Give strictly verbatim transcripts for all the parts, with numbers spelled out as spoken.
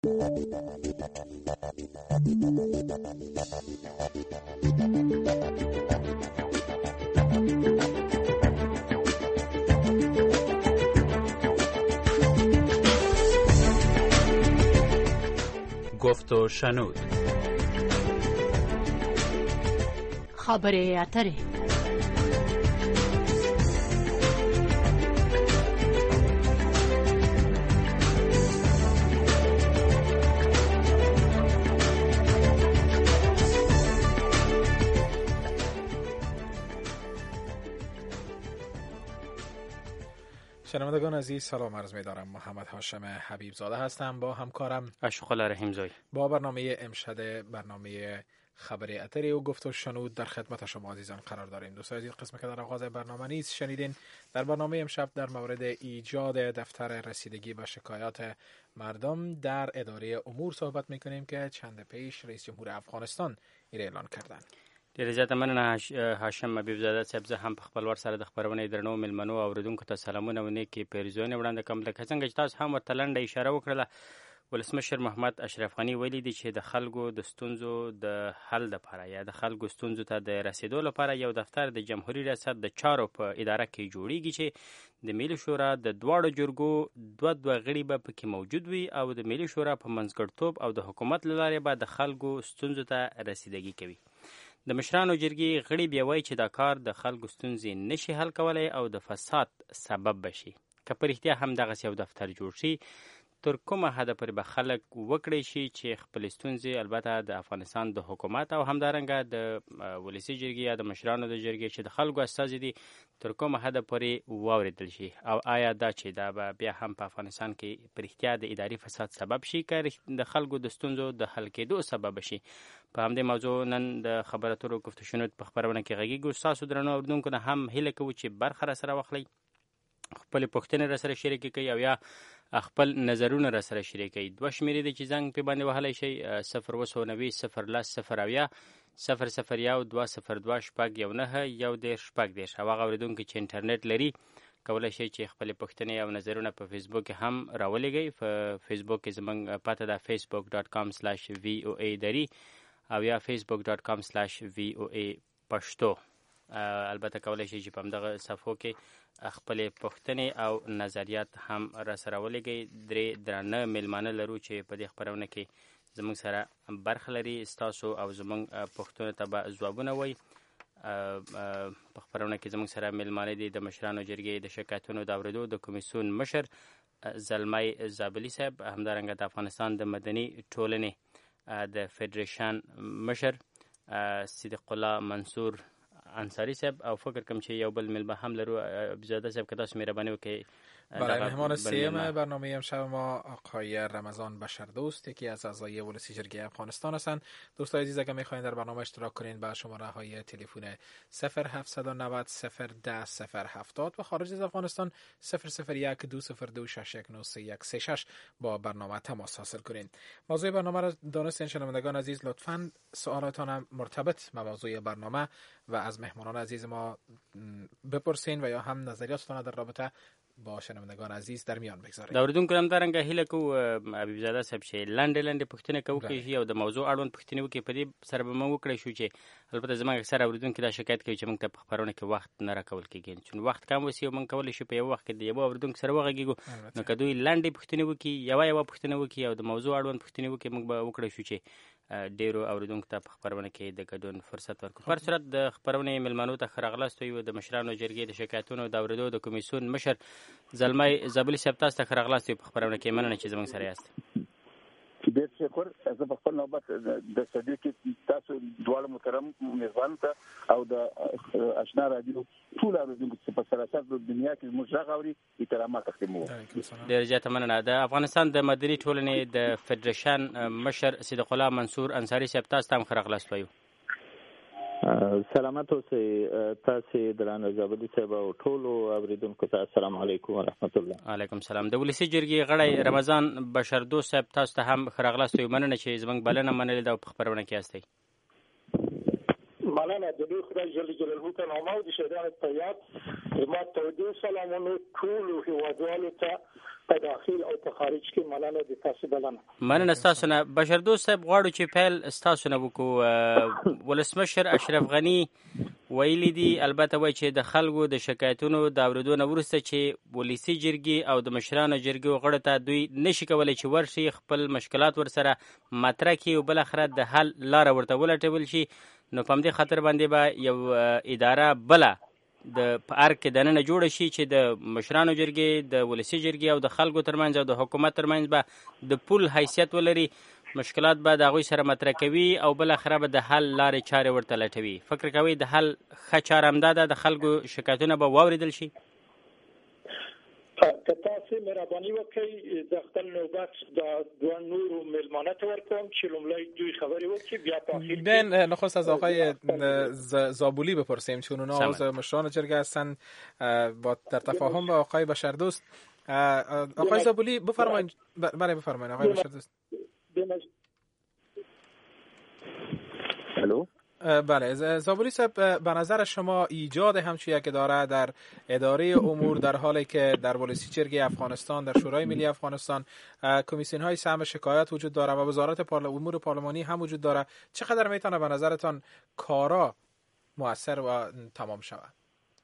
گفت و شنود. خبر اتره. شنوندگان عزیز سلام عرض می دارم. محمد هاشم حبیب زاده هستم با همکارم اشخلا رحیم زای با برنامه امشب برنامه خبر اتری و گفت و شنود در خدمت شما عزیزان قرار داریم. دوستان عزیز، قسمی که در آغاز برنامه نیست شنیدین در برنامه امشب در مورد ایجاد دفتر رسیدگی به شکایات مردم در اداره امور صحبت میکنیم که چند پیش رئیس جمهور افغانستان این اعلان کردند. ډېر زیاته مننه هاشم حبیب زاده صاحب. زه هم په خپل ور سره د خبرونې درنو ملمنو او اوریدونکو ته سلامونه او نیکې پیرزوینې وړاندې کوم. لکه څنګه چې تاسو هم ورته لنډه اشاره وکړله، ولسمشر محمد اشرف غني ویلي دي چې د خلکو د ستونزو د حل لپاره یا د خلکو ستونزو ته د رسیدو لپاره یو دفتر د جمهوریت ریاست د چارو په اداره کې جوړیږي چې د ملي شورا د دواړو جرګو دوه دوه غړي به پکې موجود وي او د ملي شورا په منځګړیتوب او د حکومت له لارې به د خلکو ستونزو ته رسیدګي کوي. د مشرانو جرګې غړي بیا وایي چې دا کار د خلکو ستونزې نشي حل کولی او د فساد سبب بشي. که په رښتیا هم دغسې یو دفتر جوړ شي، تر کومه حده پورې به خلک وکړی شي چې خپلې ستونزې البته د افغانستان د حکومت او همدارنګه د ولسي جرګې یا د مشرانو د جرګې چې د خلکو استازي دي تر کومه حده پورې واورېدل شي، او آیا دا چې دا به بیا هم په افغانستان کې په رښتیا د اداري فساد سبب شي که د خلکو د ستونزو د حل کېدو سبب شي. په همدې موضوع نن د خبر اترو گفت و شنود په خپرونه کې غږیږو. ستاسو درنو اورېدونکو نه هم هیله کوو چې برخه راسره واخلئ، خپلې پوښتنې راسره شریکې کړئ او یا خپل نظرونه راسره شریک کړئ. دوه شمېرې دي چې زنګ پې باندې وهلی شئ: صفر اووه سوه نوي صفر لس صفر اویا صفر صفر یو دوه صفر دوه شپږ یو نهه یو دېرش شپږ دېرش. او هغه اورېدونکي چې انټرنیټ لري کولی شئ چې خپلې پوښتنې او نظرونه په فیسبوک کې هم راولېږئ. په فیسبوک کې زموږ پته ده فیسبوک ډاټ کام سلاش وی او ای دري او یا فیسبوک ډاټ کام سلاش وی او ای پښتو. البته کولی شئ چې په همدغه صفحو کې خپلې پوښتنې او نظریات هم راسره ولېږئ. درې درانه میلمانه لرو چې په دې خپرونه کې زموږ سره برخه لري. ستاسو او زموږ پوښتنو ته به ځوابونه وایي. په خپرونه کې زموږ سره میلمانه دي د مشرانو جرګې د شکایتونو د اورېدو د کمیسیون مشر زلمی زابلي صاحب، همدارنګه د افغانستان د مدني ټولنې د فدریشن مشر صدیق الله منصور انصاری صاحب، او فکر کوم چې یو بل میلمه هم لرو. عبدالزاده صاحب که تاسو مهرباني وکړئ. برای مهمان سیم برنامه امشب ما آقای رمضان بشردوست، یکی از اعضای ولسی جرگه افغانستان هستند. دوستان عزیز اگر میخواین در برنامه اشتراک کنین با شماره های تلفن صفر هفت نه صفر صفر ده صفر هفتاد و خارج از افغانستان صفر صفر یک دو صفر دو شش یک نه سه یک سه شش با برنامه تماس حاصل کنین. موضوع برنامه را دانستین شنوندگان عزیز. لطفاً سوالاتان مرتبط با موضوع برنامه و از مهمانان عزیز ما بپرسین و یا هم نظریاتتان در رابطه با شنوندگان عزیز در میان بگذارید. دا اوریدونکو هم دارنګه هیله کوو حبیب زاده صاحب چې لنډې لنډې پوښتنې کوو او د موضوع اړوند پوښتنې وکړي. په دې سره به موږ وکړی شو چې البته زموږ اکثره اوریدونکي دا شکایت کوي چې موږ ته په خپرونه کې وخت نه راکول کېږي، چون وخت کم وسي او موږ کولی شو په یو وخت کې د یو اوریدونکي سره وغږیږو. نو که دوی لنډې پوښتنې وکړي، یوه یوه پوښتنه وکړي او د موضوع اړوند پوښتنې وکړي، موږ به وکړی شو چې ډیرو اوریدونکو ته په خپرونه کې د ګډون فرصت ورکړو. په هر صورت د خپرونې میلمنو ته ښه راغلاست وایو. د مشرانو جرګې د شکایتونو د اورېدو د کمیسیون مشر زلمی زابلي صاحب، تاسو ته ښه راغلاست وایو په خپرونه کې. مننه چې زموږ سره یاست. ډېر شکر. زه په خپل نوبت د صدیق تاسو دواړو محترم میزبان ته او د آشنا رادیو ټول اوریدونکو ته په سراسر د دنیا کې موږ راغوري احترامات تقدیموو. ډېر زیاته مننه. د افغانستان د مدني ټولنې د فدریشن مشر صدیق الله منصور انصاری صاحب، تاسو ته هم ښه راغلاست وایو. سلامت اوسئ. تاسو درانه زابلي صاحب او ټولو اوریدونکو ته السلام علیکم ورحمت الله. علیکم السلام. د ولسي جرګې غړی رمضان بشردوست صاحب، تاسو ته هم ښه راغلاست وایو. مننه چې زموږ بلنه منلې ده او په خپرونه کې یاستئ. مننه د لوی خدای جل جلاله په نامه او د شهیدانو په یاد زما تودې سلامونه ټولو هیوادوالو ته په داخل او په خارج کې مننه د تاسو بلنه. مننه ستاسو نه. بشردوست صاحب غواړو چې پیل ستاسو نه وکړو. ولسمشر اشرف غني ویلي دي البته وایي چې د خلکو د شکایتونو د اورېدو نه وروسته چې ولسي جرګې او د مشرانو جرګې غړو ته دوی نشي کولی چې ورشي خپل مشکلات ورسره مطرح کړي او بالاخره د حل لاره ورته ولټول شي. نو په همدې خاطر باندې به یو اداره بله د په ارګ کې دننه جوړه شي چې د مشرانو جرګې د ولسي جرګې او د خلکو ترمنځ او د حکومت ترمنځ به د پول حیثیت ولري. مشکلات به د هغوی سره مطرح کوي او بالاخره به د حل لارې چارې ورته لټوي. فکر کوئ د حل ښه چاره همدا ده، د خلکو شکایتونه به واورېدل شي؟ که تاسو مهرباني وکړئ د خپل نوبت د دوه نورو مېلمانه ته ورکوم چې لومړی دوی خبرې وکړي بیا په آخر بین نخست از آقای زابولی بپرسیم چون اونا عضو مشران جرگه هستن با در تفاهم با آقای بشردوست. آقای زابولی بفرمایید. بله بفرمایید آقای بشردوست. الو بله زابولی صاحب، به نظر شما ایجاد همچون یک اداره در اداره امور در حالی که در ولسی جرگه افغانستان، در شورای ملی افغانستان کمیسیون های سهم شکایت وجود داره و وزارت پارل... امور پارلمانی هم وجود داره، چقدر میتونه به نظرتان کارا مؤثر و تمام شود؟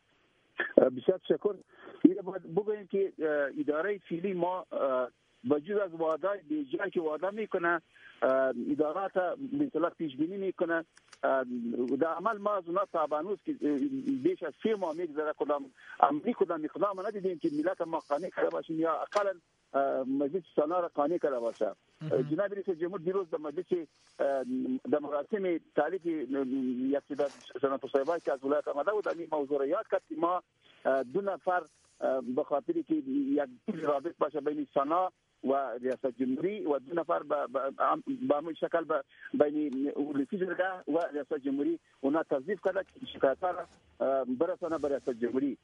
بسیار تشکر. بگوییم که اداره فعلی ما بجز از وعده بیجایی که وعده میکنه ادارات به اصطلاح پیش بینی میکنه در عمل ما از اونها تابانوز که بیش از سه ماه میگذره کدام عملی کدام اقدام ندیدیم که ملت ما قانع کرده باشیم یا اقلا مجلس سنا را قانع کرده باشه. جناب رئیس جمهور دیروز در مجلس در مراسم تعریف یک تعداد سناتور صاحبان که از ولایت آمده بود این موضوع را یاد کرد که ما دو نفر به خاطری که یک رابط باشه بین سنا و ریاست جمهوری و دو نفر به همون شکل بین ولسی جرگه و ریاست جمهوری اونا توظیف کرده که شکایت را برسانه به ریاست جمهوری.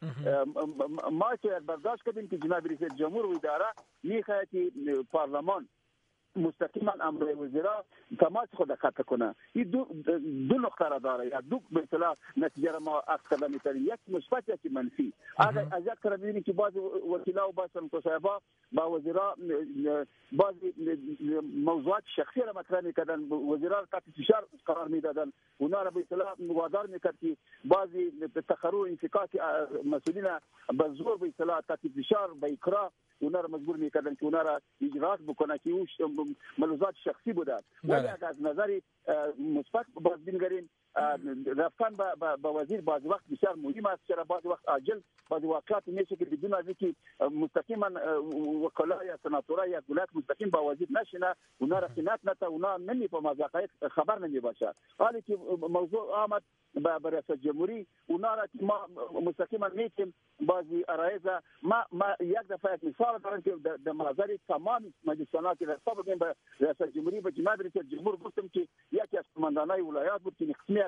ما چه برداشت کردیم که جناب رئیس جمهور و اداره میخواهد که پارلمان مستقیما امر وزرا تماس خود قطع کنه. این دو دو نقطه را داره یا دو به اصطلاح نتیجه را ما اخذ کرده میتونیم، یک مثبت یک منفی. اگر از یک طرف ببینیم که بعض وکیلا و بعض مصاحبه با وزرا بعض موضوعات شخصی را مطرح میکردن، وزرا را تحت فشار قرار میدادن، اونا را به اصطلاح وادار میکرد که بعضی تقرر انفکاک مسئولین به زور به اصطلاح تحت فشار به اکراه اونا را مجبور میکردن که اونا را اجرات بکنه که اوش ملوزات شخصی بوده. ولی اگر از نظر مثبت باز بینگریم رفتن با وزیر بعضی وقت بسیار مهم است، چرا بعضی وقت عاجل بعضی واقعات میشه که بدون از اینکه مستقیما وکلا یا سناتورا یا ولایت مستقیم با وزیر نشینه اونا را خدمت نته اونا نمیفهمه واقعیت خبر نمیباشه. حالی که موضوع آمد با ریاست جمهوری اونا را که ما مستقیما میتیم بعضی ارائزه ما ما یک دفعه یک مثال دارم که در منظر تمام مجلسانات که رسا بگیم به ریاست جمهوری و جناب رئیس جمهور گفتم که یکی از کماندانای ولایات بود که یک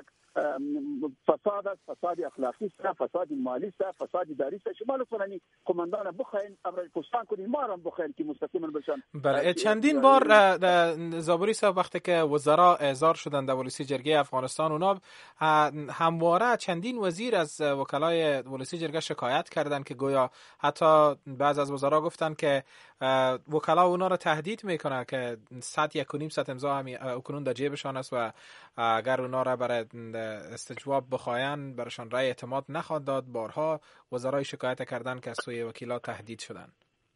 فساد است، فساد اخلاقی است، فساد مالی است، فساد اداری است. شما لطفاً کماندان بخواین امر پشتان کنین ما را بخواین که مستقیما بشن. بله چندین بار زابوری صاحب وقتی که وزرا احضار شدند در ولسی جرگه افغانستان اونا همواره چندین وزیر از وکلای ولسی جرگه شکایت کردند که گویا حتی بعض از وزرا گفتن که وکلا اونا را تهدید میکنه که صد یک و نیم صد امضا هم اکنون در جیبشان است و اگر اونا را برای استجواب بخواین برشان رای اعتماد نخواهد داد. بارها وزرای شکایت کردن که از سوی وکیلا تهدید شدن.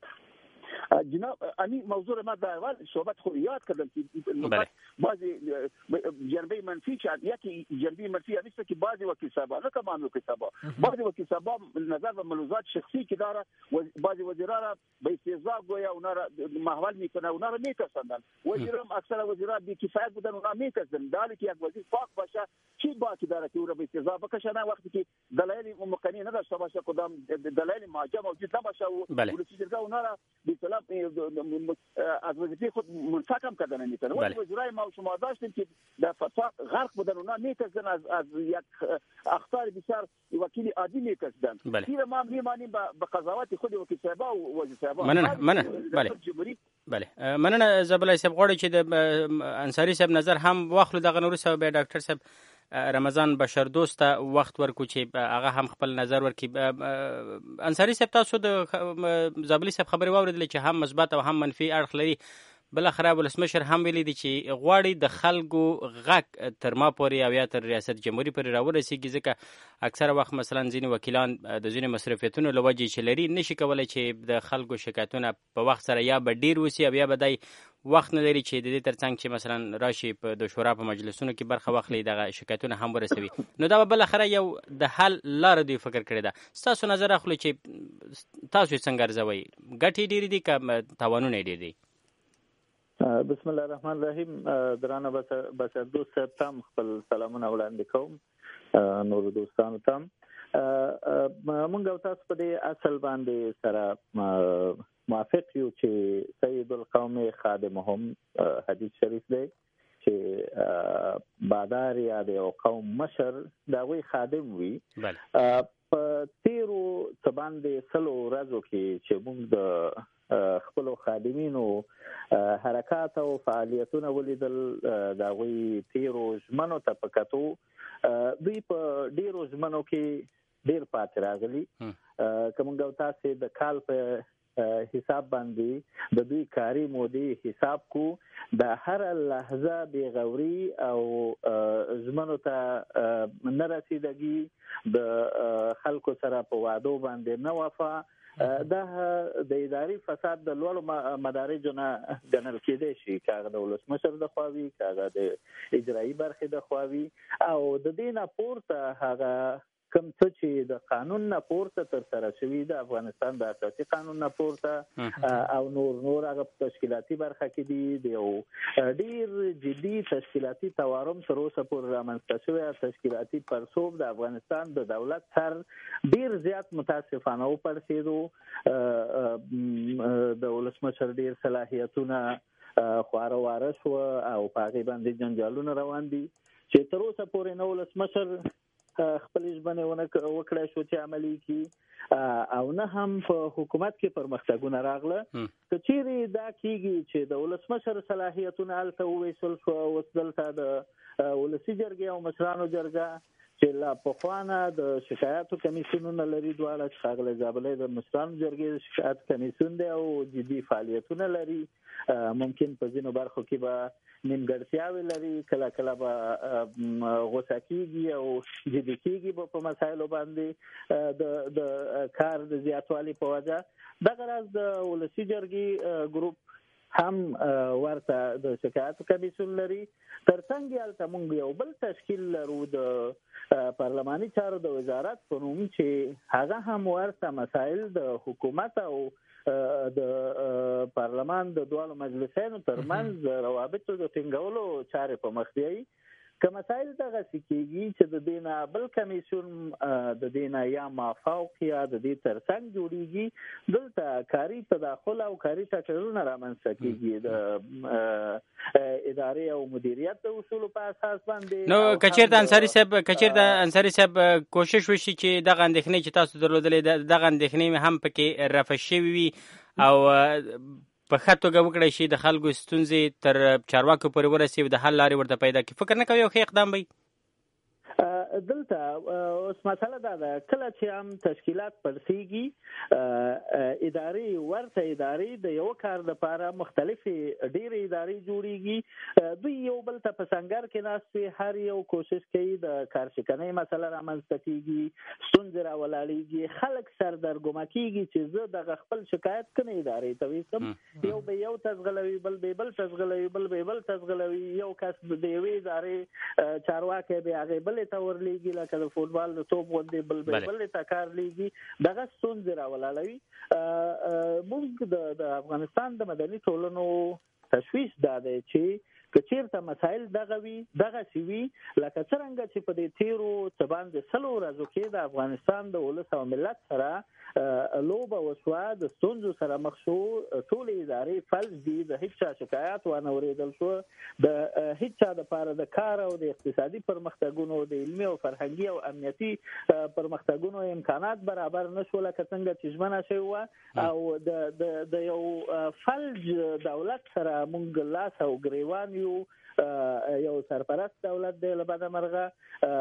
جناب امی موضوع ما در اول صحبت خود یاد کردم که بعضی جنبه منفی شد. یکی جنبه منفی است که بعضی وکیل صاحب نه تمام وکیل صاحب بعضی وکیل صاحب نظر به ملوزات شخصی که داره بعضی وزرا را به استهزاء گویا اونا را محول میکنه، اونا را میترساندن. وزیرم اکثر وزرا بی کفایت بودن، اونا میترسن. دالی که یک وزیر پاک باشه چی باکی داره که او را به استهزاء بکشه، نه وقتی که دلایل مقننه نداشته باشه، کدام دلایل ماجرا موجود نباشه و ولسی جرگه اونا را به اصطلاح از وظیفه خود منسجم کردن نمیتونه. ولی وزرای ما شما داشتیم که در فساد غرق بودن، اونا میترسن از از یک اخطار بسیار وکیل عادی میترسن. زیرا ما میمانیم به قضاوت خود وکیل صاحب و وزیر صاحب. مننه مننه بله بله مننه زبلای صاحب غواړي چې د انصاری صاحب نظر هم واخلو دغه نور صاحب ډاکټر صاحب رمضان بشردوست وخت ورکو چې هغه هم خپل نظر ورکړي. انصاري صاحب تاسو د زابلي صاحب خبرې واورېدلې چې هم مثبت او هم منفي اړخ لري. بل اخره ولسمشر هم ویلي دي چې غواړي د خلکو غږ تر ما پورې او یا تر ریاست جمهوریت پورې راورسیږي، ځکه اکثره وخت مثلا ځینې وکیلان د ځینې مصرفیتونو له وجې چې لري نشي کولی چې د خلکو شکایتونه په وخت سره یا به ډیر وسي او یا به دی وخت نه لري چې د دې ترڅنګ چې مثلا راشي په د شورا په مجلسونو کې برخه واخلي دغه شکایتونه هم ورسوي. نو دا به بل اخره یو د حل لاره دوی فکر کړې ده. ستاسو نظر اخلو چې تاسو څنګه ارزوئ، ګټې ډېرې دي که تاوانونه ډېر دي؟ بسم الله الرحمن الرحیم. درانه بشردوست صاحب تام خپل سلامونه وړاندې کوم، نور دوستانو تام. مونږ او تاسو په دې اصل باندې سره موافق یو چې سید القوم خادمهم حدیث شریف دی چې بادار یا د یو قوم مشر د هغوی خادم وي. په تیرو څه باندې سلو ورځو کې چې مونږ د خپلو خادمینو حرکات او فعالیتونه ولیدل، د هغوی تیرو ژمنو ته په کتو دوی په ډیرو ژمنو کې ډیر پاتې راغلي. که موږ او تاسې د کال په حساب باندې د دوی کاري مودې حساب کو، د هر لحظه بېغوري او ژمنو ته نه رسیدګي، د خلکو سره په وعدو باندې نه وفا، دا د اداري فساد د لوړو مدارجو نه ګڼل کېدای شي، که هغه د ولسمشر د خوا وي، که هغه د اجرایي برخې د خوا وي، او د دې نه پورته هغه کوم څه چې د قانون نه پورته ترسره شوي، د افغانستان د اساسي قانون نه پورته او نور نور هغه په تشکیلاتي برخه کې دي، د یو ډیر جدي تشکیلاتي تورم تر اوسه پورې رامنځته شوی. تشکیلاتي پرسوب د افغانستان د دولت سر ډیر زیات متاسفانه وپړسېدو. د ولسمشر ډیر صلاحیتونه خواره واره شو او په هغې باندې جنجالونه روان دي چې تر اوسه پورې نه ولسمشر خپل ژمنې وکړای شو چې عملي کړي، او نه هم په حکومت کې پرمختګونه راغله. که چیرې دا کېږي چې د ولسمشر صلاحیتونه هلته وویشل شو، اوس دلته د ولسي جرګې او مشرانو جرګه چې لا پخوانه د شکایاتو کمیسیونونه لري، دواړه چې ښاغلی زابلی د مشرانو جرګې د شکایت کمیسیون دی او جدي فعالیتونه لري، ممکن په ځینو برخو کې به نیمګړتیاوې لري، کله کله به غوسه کېږي او جدي کېږي به په مسایلو باندې د د کار د زیاتوالي په وجه. دغه راز د ولسي جرګې ګروپ هم ورته د شکایاتو کمیسیون لري. ترڅنګ یې هلته موږ یو بل تشکیل لرو د پارلماني چارو د وزارت په نوم چې هغه هم ورته مسایل د حکومت او د پارلمان د دواړو مجلسینو ترمنځ د روابطو د ټینګولو چارې په مخ بیایي. که مسایل دغسې کېږي چې د دې نه بل کمیسیون د دې نه یا مافوق یا د دې ترڅنګ جوړېږي، دلته کاري تداخل او کاري ټکرونه رامنځته کېږي د ادارې او مدیریت د اصولو په اساس باندې. نو که چېرته انصاري صاحب که چېرته انصاري صاحب کوشش وشي چې دغه اندېښنې چې تاسو درلودلې دغه اندېښنې هم پکې رفع شوي وي او په ښه توګه وکړی شي، د خلکو ستونزې تر چارواکو پورې ورسي او د حل لارې ورته پیدا کړي، فکر نه کوي یو ښه اقدام وي؟ دلته اوس مسله دا ده، کله چې هم تشکیلات پرسیږي، ادارې ورته ادارې د یو کار لپاره مختلفې ډېرې ادارې جوړیږي، دوی یو بل ته په سنګر کې ناست وي، هر یو کوشش کوي د کارشکنۍ مسله رامنځته کېږي، ستونزې راولاړېږي، خلک سردرګمه کېږي چې زه دغه خپل شکایت کومې ادارې ته ویستم، یو به یو تشغلوي، بل به بل تشغلوي، بل به بل تشغلوي، یو کس د یوې ادارې چارواکی به هغې بلې ته ورلیږي، لکه د فوټبال د توپ غوندې بل به بلې ته کار لیږي، دغه ستونزې راولاړوي. موږ د افغانستان د مدني ټولنو تشویش دا دی چې که چېرته مسایل دغه وي دغسې وي لکه څرنګه چې په دې تېرو څه باندې سلو ورځو کې د افغانستان د ولس او ملت سره لوبه وشوه، د ستونزو سره مخ شو، ټولې ادارې فلج دي، د هېڅ چا شکایات وانه اورېدل شو، د هېڅ چا دپاره د کار او د اقتصادي پرمختګونو، د علمي او فرهنګي او امنیتي پرمختګونو امکانات برابر نه شو لکه څنګه چې ژمنه شوې وه، او د د یو فلج دولت سره موږ لاس او ګریوان یو یو سرپرست دولت دی لبد مرغه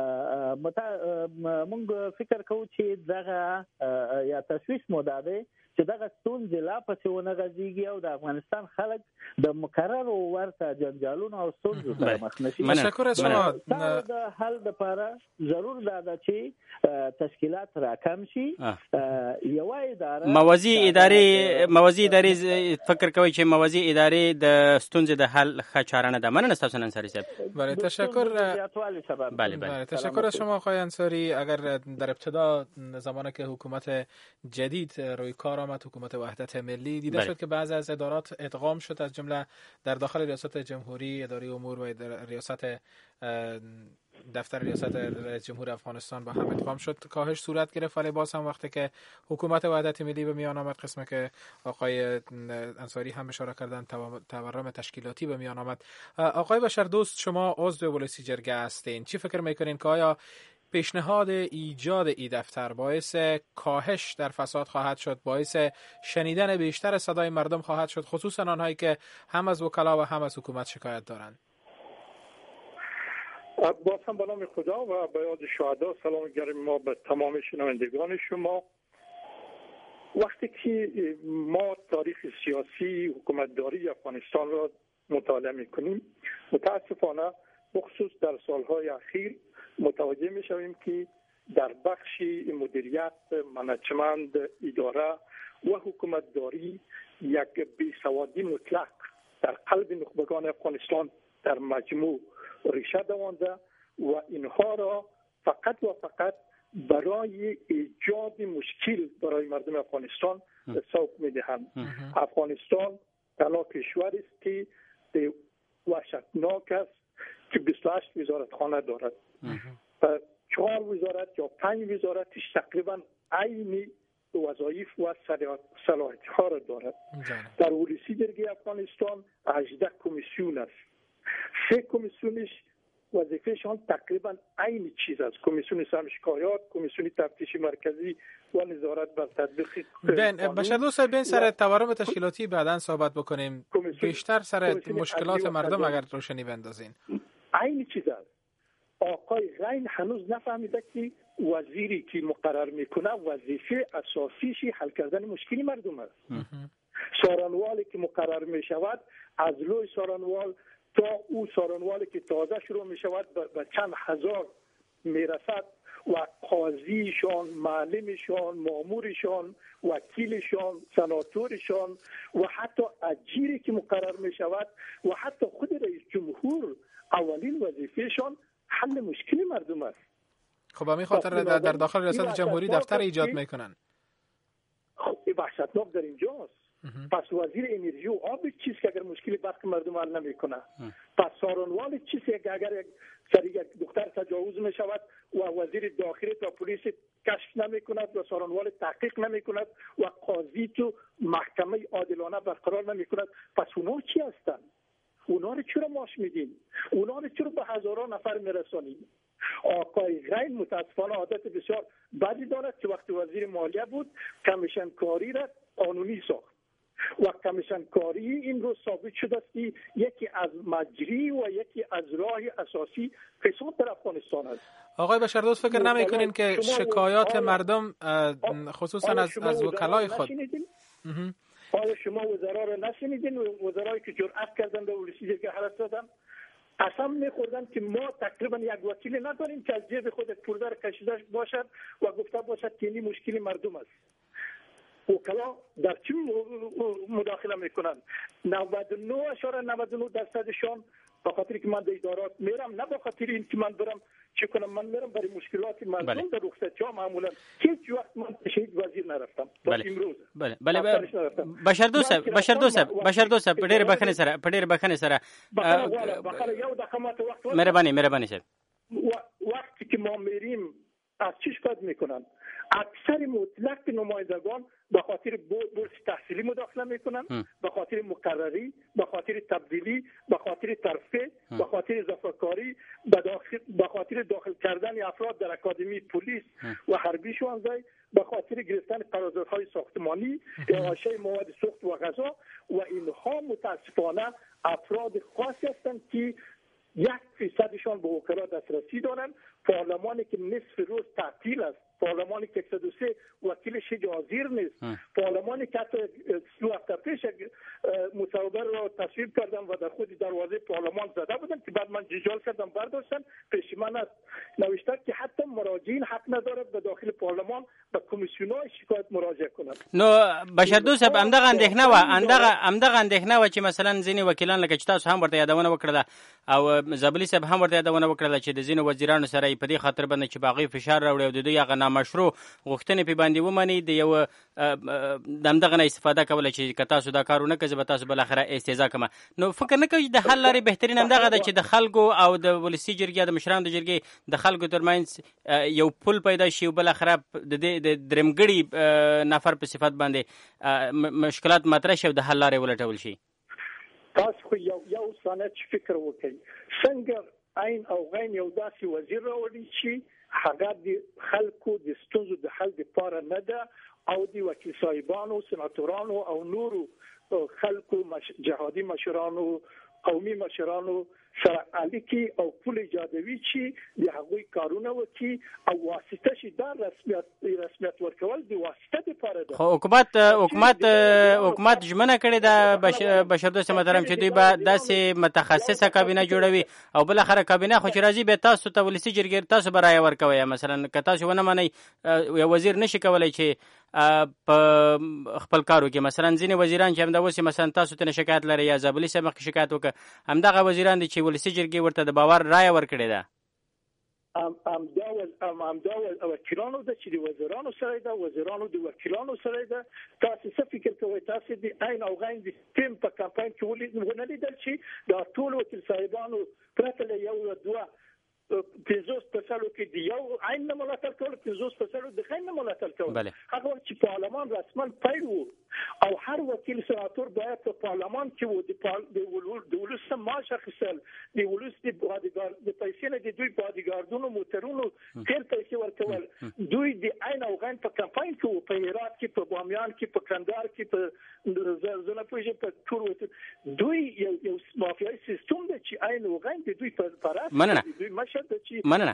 مونږ فکر کوو چې دغه یا تشویش مو ده چې دغه ستونزې لا پسې ونه غځېږي او د افغانستان خلک د مکررو ورته جنجالونو او ستونزو سره مخ نشي. تشکر از شما. د حل لپاره ضرور ده چې تشکیلات راکم شي. یو اداره موازی ادارې موازی ادارې فکر کوي چې موازی ادارې د ستونزې د حل ښه چاره نه ده. مننه تاسو انصاری صاحب. بله تشکر. بله بله تشکر از شما آقای انصاری. اگر در ابتدا زمانی که حکومت جدید روی کار آمد، حکومت وحدت ملی، دیده شد که بعضی از ادارات ادغام شد، از جمله در داخل ریاست جمهوری اداره امور و ریاست دفتر ریاست رئیس جمهور افغانستان با هم ادغام شد، کاهش صورت گرفت. ولی باز هم وقتی که حکومت وحدت ملی به میان آمد، قسمی که آقای انصاری هم اشاره کردن، تورم تشکیلاتی به میان آمد. آقای بشردوست، شما عضو ولسی جرگه هستین، چی فکر میکنین که آیا پیشنهاد ایجاد ای دفتر باعث کاهش در فساد خواهد شد، باعث شنیدن بیشتر صدای مردم خواهد شد، خصوصا آنهایی که هم از وکلا و هم از حکومت شکایت دارند؟ باز هم به نام خدا و به یاد شهدا سلام گرم ما به تمام شنوندگان شما. وقتی که ما تاریخ سیاسی حکومتداری افغانستان را مطالعه میکنیم، متاسفانه بخصوص در سالهای اخیر متوجه میشویم که در بخش مدیریت، منیجمنت، اداره و حکومتداری یک بیسوادی مطلق در قلب نخبگان افغانستان در مجموع ریشه دوانده و اینها را فقط و فقط برای ایجاد مشکل برای مردم افغانستان سوق میدهند. افغانستان تنها کشور است که وحشتناک است که بیست و هشت وزارت خانه دارد. چهار وزارت یا پنج وزارتش تقریبا عین وظایف و صلاحیت ها را دارد. در ولسی جرگه افغانستان هجده کمیسیون است. سه کمیسیونش وظیفهشان تقریبا عین چیز است. کمیسیون سهم شکایات، کمیسیون تفتیش مرکزی و نظارت بر تطبیق قانون. بشردوست بین سر تورم تشکیلاتی بعداً صحبت بکنیم. بیشتر سر مشکلات مردم اگر روشنی بندازین. عین چیز است. آقای غین هنوز نفهمیده که وزیری که مقرر میکنه وظیفه اساسیش حل کردن مشکلی مردم است. سارنوالی که مقرر میشود از لوی سارنوال تا او سارنوالی که تازه شروع میشود به چند هزار میرسد و قاضیشان، معلمشان، مامورشان، وکیلشان، سناتورشان و حتی اجیری که مقرر میشود و حتی خود رئیس جمهور اولین وظیفهشان حل مشکل مردم است. خب همین خاطر در, در داخل ریاست جمهوری دفتر ایجاد میکنن. خب وحشتناک در اینجاست. پس وزیر انرژی و آب چیز که اگر مشکل برق مردم حل نمیکنه، پس سارنوال چیزی که اگر سر یک دختر تجاوز میشود و وزیر داخلی تا پلیس کشف نمیکند و سارنوال تحقیق نمیکند و قاضی تو محکمه عادلانه برقرار نمیکند، پس اونا چی هستند؟ اونا رو چرا ماش میدین؟ اونا رو چرا به هزاران نفر میرسانید؟ آقای غین متاسفانه عادت بسیار بدی دارد که وقتی وزیر مالیه بود کمیشن کاری را قانونی ساخت و کمیشن کاری این رو ثابت شده است که یکی از مجری و یکی از راه اساسی فساد در افغانستان است. آقای بشردوست فکر نمی‌کنین که شکایات مردم خصوصا از از وکلای خود آیا شما وزرا را نشنیدین؟ وزرایی که جرأت کردن در ولسی جرگه حرکت زدن قسم می‌خوردن که ما تقریبا یک وکیل نداریم که از جیب خود پول را کشیده باشد و گفته باشد که این مشکل مردم است. وکلا در چی مداخله میکنن؟ نود و نه اشاره نود و نه درصدشان به خاطر که من در ادارات میرم، نه به خاطر این که من برم چه کنم، من میرم برای مشکلات مردم بله. در رخصتی ها معمولا هیچ وقت من شهید وزیر نرفتم تا بله. امروز. بله بله بشردوست بشردوست بشردوست پډیر بخنه سره پډیر بخنه سره بخله یو د خدمات وقت مهرباني مهرباني صاحب وقتی که ما میریم از چی شکایت میکنن؟ اکثر مطلق نمایندگان به خاطر بورس تحصیلی مداخله میکنن، به خاطر مقرری، به خاطر تبدیلی، به خاطر ترفیع، به خاطر اضافه‌کاری، به خاطر داخل کردن افراد در اکادمی پلیس و حربی شوانزای، به خاطر گرفتن قراردادهای ساختمانی، اعاشه مواد سوخت و غذا و اینها متاسفانه افراد خاصی هستند که سیاسی دارن، پارلمانی که نصف روز تعطیل است، پارلمانی که صد و سه وکیلش حاضر نیست، پارلمانی که حتی دو هفته پیش مصوبه را تصویب کردن و در خود دروازه پارلمان زده بودن که بعد من جیجال کردم برداشتن. پشیمان است. نوشته که حتی مراجعین حق ندارد به داخل پارلمان به کمیسیون‌های شکایت مراجعه کنند. نو بشردوس صاحب همدغه اندېښنه وه همدغه همدغه اندېښنه وه چې مثلا ځینې وکیلان لکه چې تاسو هم ورته یادونه وکړله او زابلي صاحب هم ورته یادونه وکړله چې د ځینو وزیرانو سره یې په دې خاطر باندې چې په هغوی فشار راوړي او د دوی هغه نامشروع غوښتنې پې باندې ومني د یو د همدغه نه استفاده کوله چې که تاسو دا کار ونه کړئ زه به تاسو بالاخره استهزا کوم. نو فکر نه کوئ چې د حل لارې بهترین همدغه ده چې د خلکو او د ولسي جرګې د مشرانو د جرګې د خلکو ترمنځ یو پل پیدا شي او بالاخره د دې د درېمګړي نفر په صفت باندې مشکلات مطرح شي او د حل لارې ولټول شي. تاسو خو یو یو ثانیه چې فکر وکړئ څنګه عین او غین یو داسې وزیر راوړي چې هغه د خلکو د ستونزو د حل لپاره نه ده او د وکیل صاحبانو سناتورانو او نورو خلکو مش... جهادي مشرانو قومي مشرانو سره اړیکې او پول ایجادوي چې د هغوی کارونه وکړي او واسطه شي دا رسمیت رسمیت ورکول د واسطه لپاره ده. خو حکومت حکومت حکومت ژمنه کړې ده بشردوست محترم چې دوی به داسې متخصصه کابینه جوړوي او بالاخره کابینه خو چې راځي به تاسو ته ولسي جرګې تاسو به رایه ورکوئ. مثلا که تاسو ونه منئ یو وزیر نشي کولی چې په خپل کار وکړي. مثلا ځینې وزیران چې همدا اوس مثلا تاسو ته شکایت لري یا زابلي صاحب مخکې شکایت وکړه همدغه وزیران دي چې ولسي جرګې ورته د باور رایه ورکړې ده. ام ام دا ام ام دا وکیلانو د چې د وزیرانو سره ده وزیرانو د وکیلانو سره ده. تاسو څه فکر کوئ تاسو د عین او غین د ټیم په کمپاین کې ولې لیدل چې دا ټول وکیل صاحبانو پرته یو دوه پنځوس پرسنټ کې دی یو عین نه ملاتړ کول پنځوس پرسنټ د غین نه ملاتړ کول هغه چې پارلمان رسما پیل وو او هر وکیل سناتور باید په پارلمان کې وو د ولس معاش اخیستل د ولس د بادیګار د پیسې نه د دوی بادیګاردونو موټرونو تل پیسې ورکول. دوی د عین او غین په کمپاین کې وو په هرات کې په بامیان کې په کندهار کې په زلزلہ پېژه په ټول دوی یو یو مافیایي سیستم دی چې عین او غین د دوی په پراس دوی مشه مننه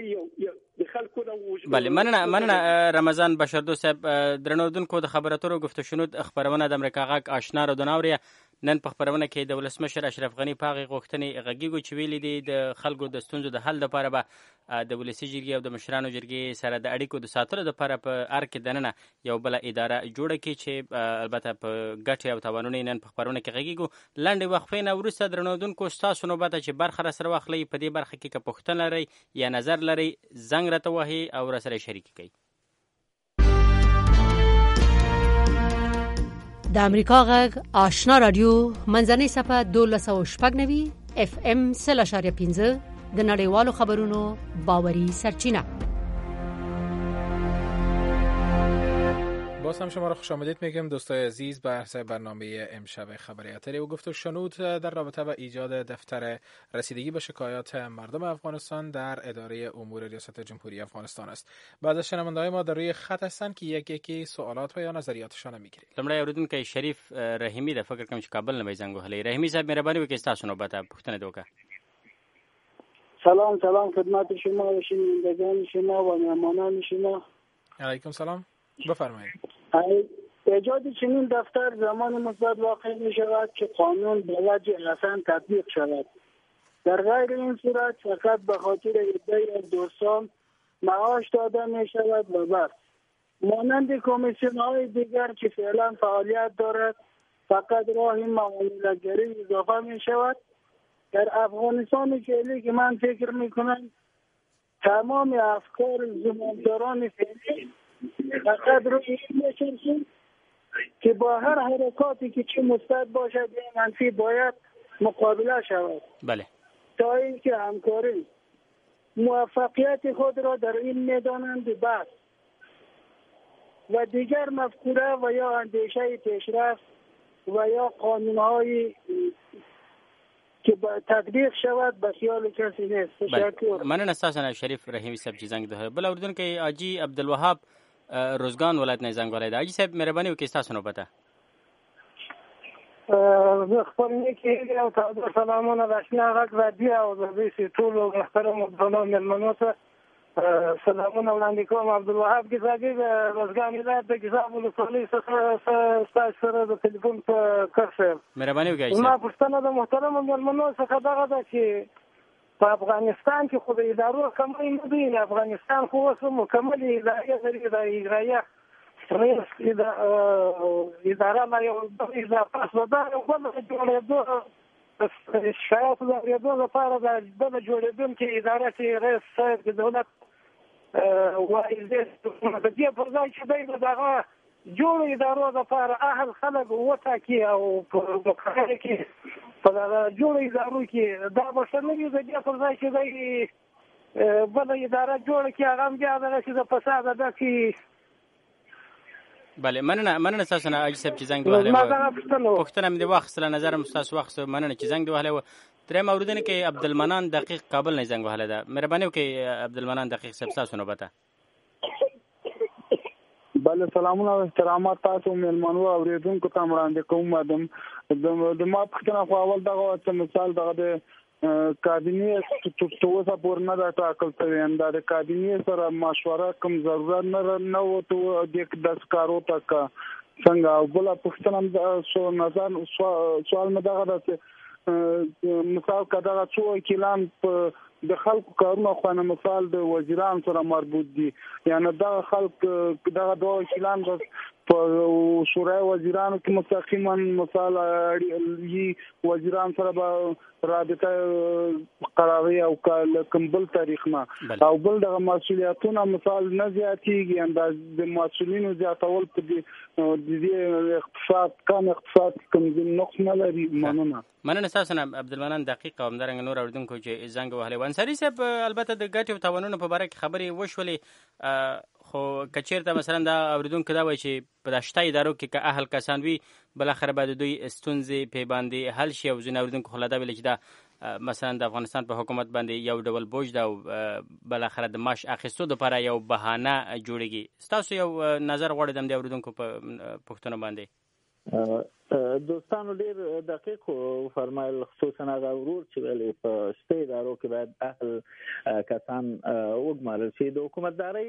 بله مننه مننه رمضان بشردوست صاحب درنو اوریدونکو د خبرو اترو گفت و شنود خبرونه د امریکا غږ آشنا رو دناوري نن په خبرونه کې د ولسمشر اشرف غنی په غوښتنې غږیږو چې ویلي دي د خلکو د ستونزو د حل لپاره به د ولسي جرګې او د مشرانو جرګې سره د اړیکو د ساتلو لپاره په ار کې دننه یو بل اداره جوړه کړي چې البته په ګټې او تاوانونو نن په خبرونه کې غږیږو. لاندې وقفې نه وروسته درنو اوریدونکو ستاسو نوبت چې برخه را سره واخلئ په دې برخه کې که پوښتنه لرئ یا نظر لرئ زنګ راته وهئ او را سره شریک کړئ. د امریکا غږ آشنا رادیو منځنۍ صفحه دولس او شپږ نوي اف ام سل اشاریه پنځه د نړیوالو خبرونو باوري سرچینه. باز هم شما را خوش آمدید میگم دوستای عزیز به بحث برنامه امشب خبری اتری و گفت و شنود در رابطه با ایجاد دفتر رسیدگی به شکایات مردم افغانستان در اداره امور ریاست جمهوری افغانستان است. بعد از شنونده‌های ما در روی خط هستن که یک یکی سوالات و یا نظریاتشان میگیریم. لمړی اوریدونکی شریف رحیمی د فکر کوم چې کابل نه زنګ وهلی. رحیمی صاحب مهرباني وکړئ تاسو نوبت پوښتنه وکړه. سلام سلام خدمت شما و شنوندگان شما و مهمانان شما. علیکم سلام. بفرمایید. ایجاد چنین دفتر زمان مثبت واقع می شود که قانون به وجه حسن تطبیق شود. در غیر این صورت فقط به خاطر عده‌ای از دوستان معاش داده می شود و بس. مانند کمیسیون های دیگر که فعلا فعالیت دارد فقط راه معامله‌گری اضافه می شود. در افغانستان فعلی که من فکر می کنم تمام افکار زمامداران فعلی فقط روی این می‌چرخید که با هر حرکاتی که چه مثبت باشد یا منفی باید مقابله شود. بله. تا اینکه همکاری موفقیت خود را در این میدانند بس و دیگر مفکوره و یا اندیشه پیشرفت و یا قانون‌های که با تطبیق شود به خیال کسی نیست. تشکر. مننه تاسو شریف رحیمی صاحب چې زنګ ده. بل اوریدونکو حاجی عبدالوهاب روزګان ولایت نه زنګ ولای. حاجی صاحب مهرباني وکړئ تاسو نوبت. زه خپل نیکې او تاوده سلامونه د اشنا غږ راډیو او د دې ټولو محترمو درنو مېلمنو ته سلامونه وړاندې کوم. عبدالوهاب ګیزاګي د روزګان ولایت د ګیزاب ولسوالۍ څخه ستاسو سره د ټلیفون په کښ یم. مهرباني وکړئ. زما پوښتنه د محترمو مېلمنو څخه دغه ده چې په افغانستان کې خو د ادارو کمی نه دی. افغانستان خو اوس مکمل ادارې لري. د اجرایه رئیس اداره لا یو اضافه شوه. دا یو بل د جوړېدو شکایاتو د اورېدو لپاره د بله جوړېدونکې اداره چې رئیس صاحب د دولت وایي د دې پر ځای چې دی د دغه جوړو ادارو لپاره اهل خلک وټاکي او په مقرره کې په دغه جوړو ادارو کې دا به ښه نه وي. د دې پر ځای چې دی بله اداره جوړه کړي هغه هم بیا دغه چې د فساد ډکې. بله مننه مننه تاسو نه حاجي صاحب چې زنګ وهلی و. پوښتنه مې دې واخیستله نظر مې ستاسو واخیسته. مننه چې زنګ دې وهلی و. درېیم اورېدنه کې عبدالمنان دقیق کابل نه زنګ وهلی ده. مهرباني وکړئ عبدالمنان دقیق صاحب ستاسو نوبته. بله سلامونه او احترامات تاسو مېلمنو او اورېدونکو ته وړاندې کوم. د ما پوښتنه خو اول دغه وه چې مثال دغه د کابینې تر اوسه پورې نه ده ټاکل شوې. دا د کابینې سره مشوره کوم ضرورت نه و چې داسې کار وټاکه څنګه. او بله پوښتنه نظر سوال مې دغه ده چې مثال که دغه څو وکیلان په د خلکو کارونه خو نه مثال د وزیران سره مربوط دي، یعنی دغه خلک دغه دوه وکیلان په شورای وزیرانو کې مستقیما مثال یي وزیران سره به رابطه قراروي او کوم بل تاریخ نه او بل دغه مسؤلیتونه مثال نه زیاتېږي. انداز د مسؤلینو زیاتول په دې اقتصاد کم اقتصاد کوم نقص نه لري. مننه مننه تاسو نه عبدالمنان دقیق او همدارنګه نور اورېدونکو چې زنګ وهلی و. انصاري صاحب البته د ګټې او تاوانونو په باره کې خبرې وشولې، خو که چېرته مثلا دا اورېدونکو دا وایي چې په دا شته ادارو کې که اهل کسان وي بالاخره به د دوی ستونزې پې باندې حل شي. او ځینې اورېدونکو خو لا دا ویلي چې دا مثلا د افغانستان په حکومت باندې یو ډول بوج ده او بالاخره د معاش اخیستو دپاره یو بهانه جوړېږي. ستاسو یو نظر غواړم د اورېدونکو په پوښتنو باندې. دوستانو ډیر دقیق فرمایل، خصوصا هغه ورور چې ویلي په شته ادارو کې باید اهل کسان وګمارل شي. د حکومتدارۍ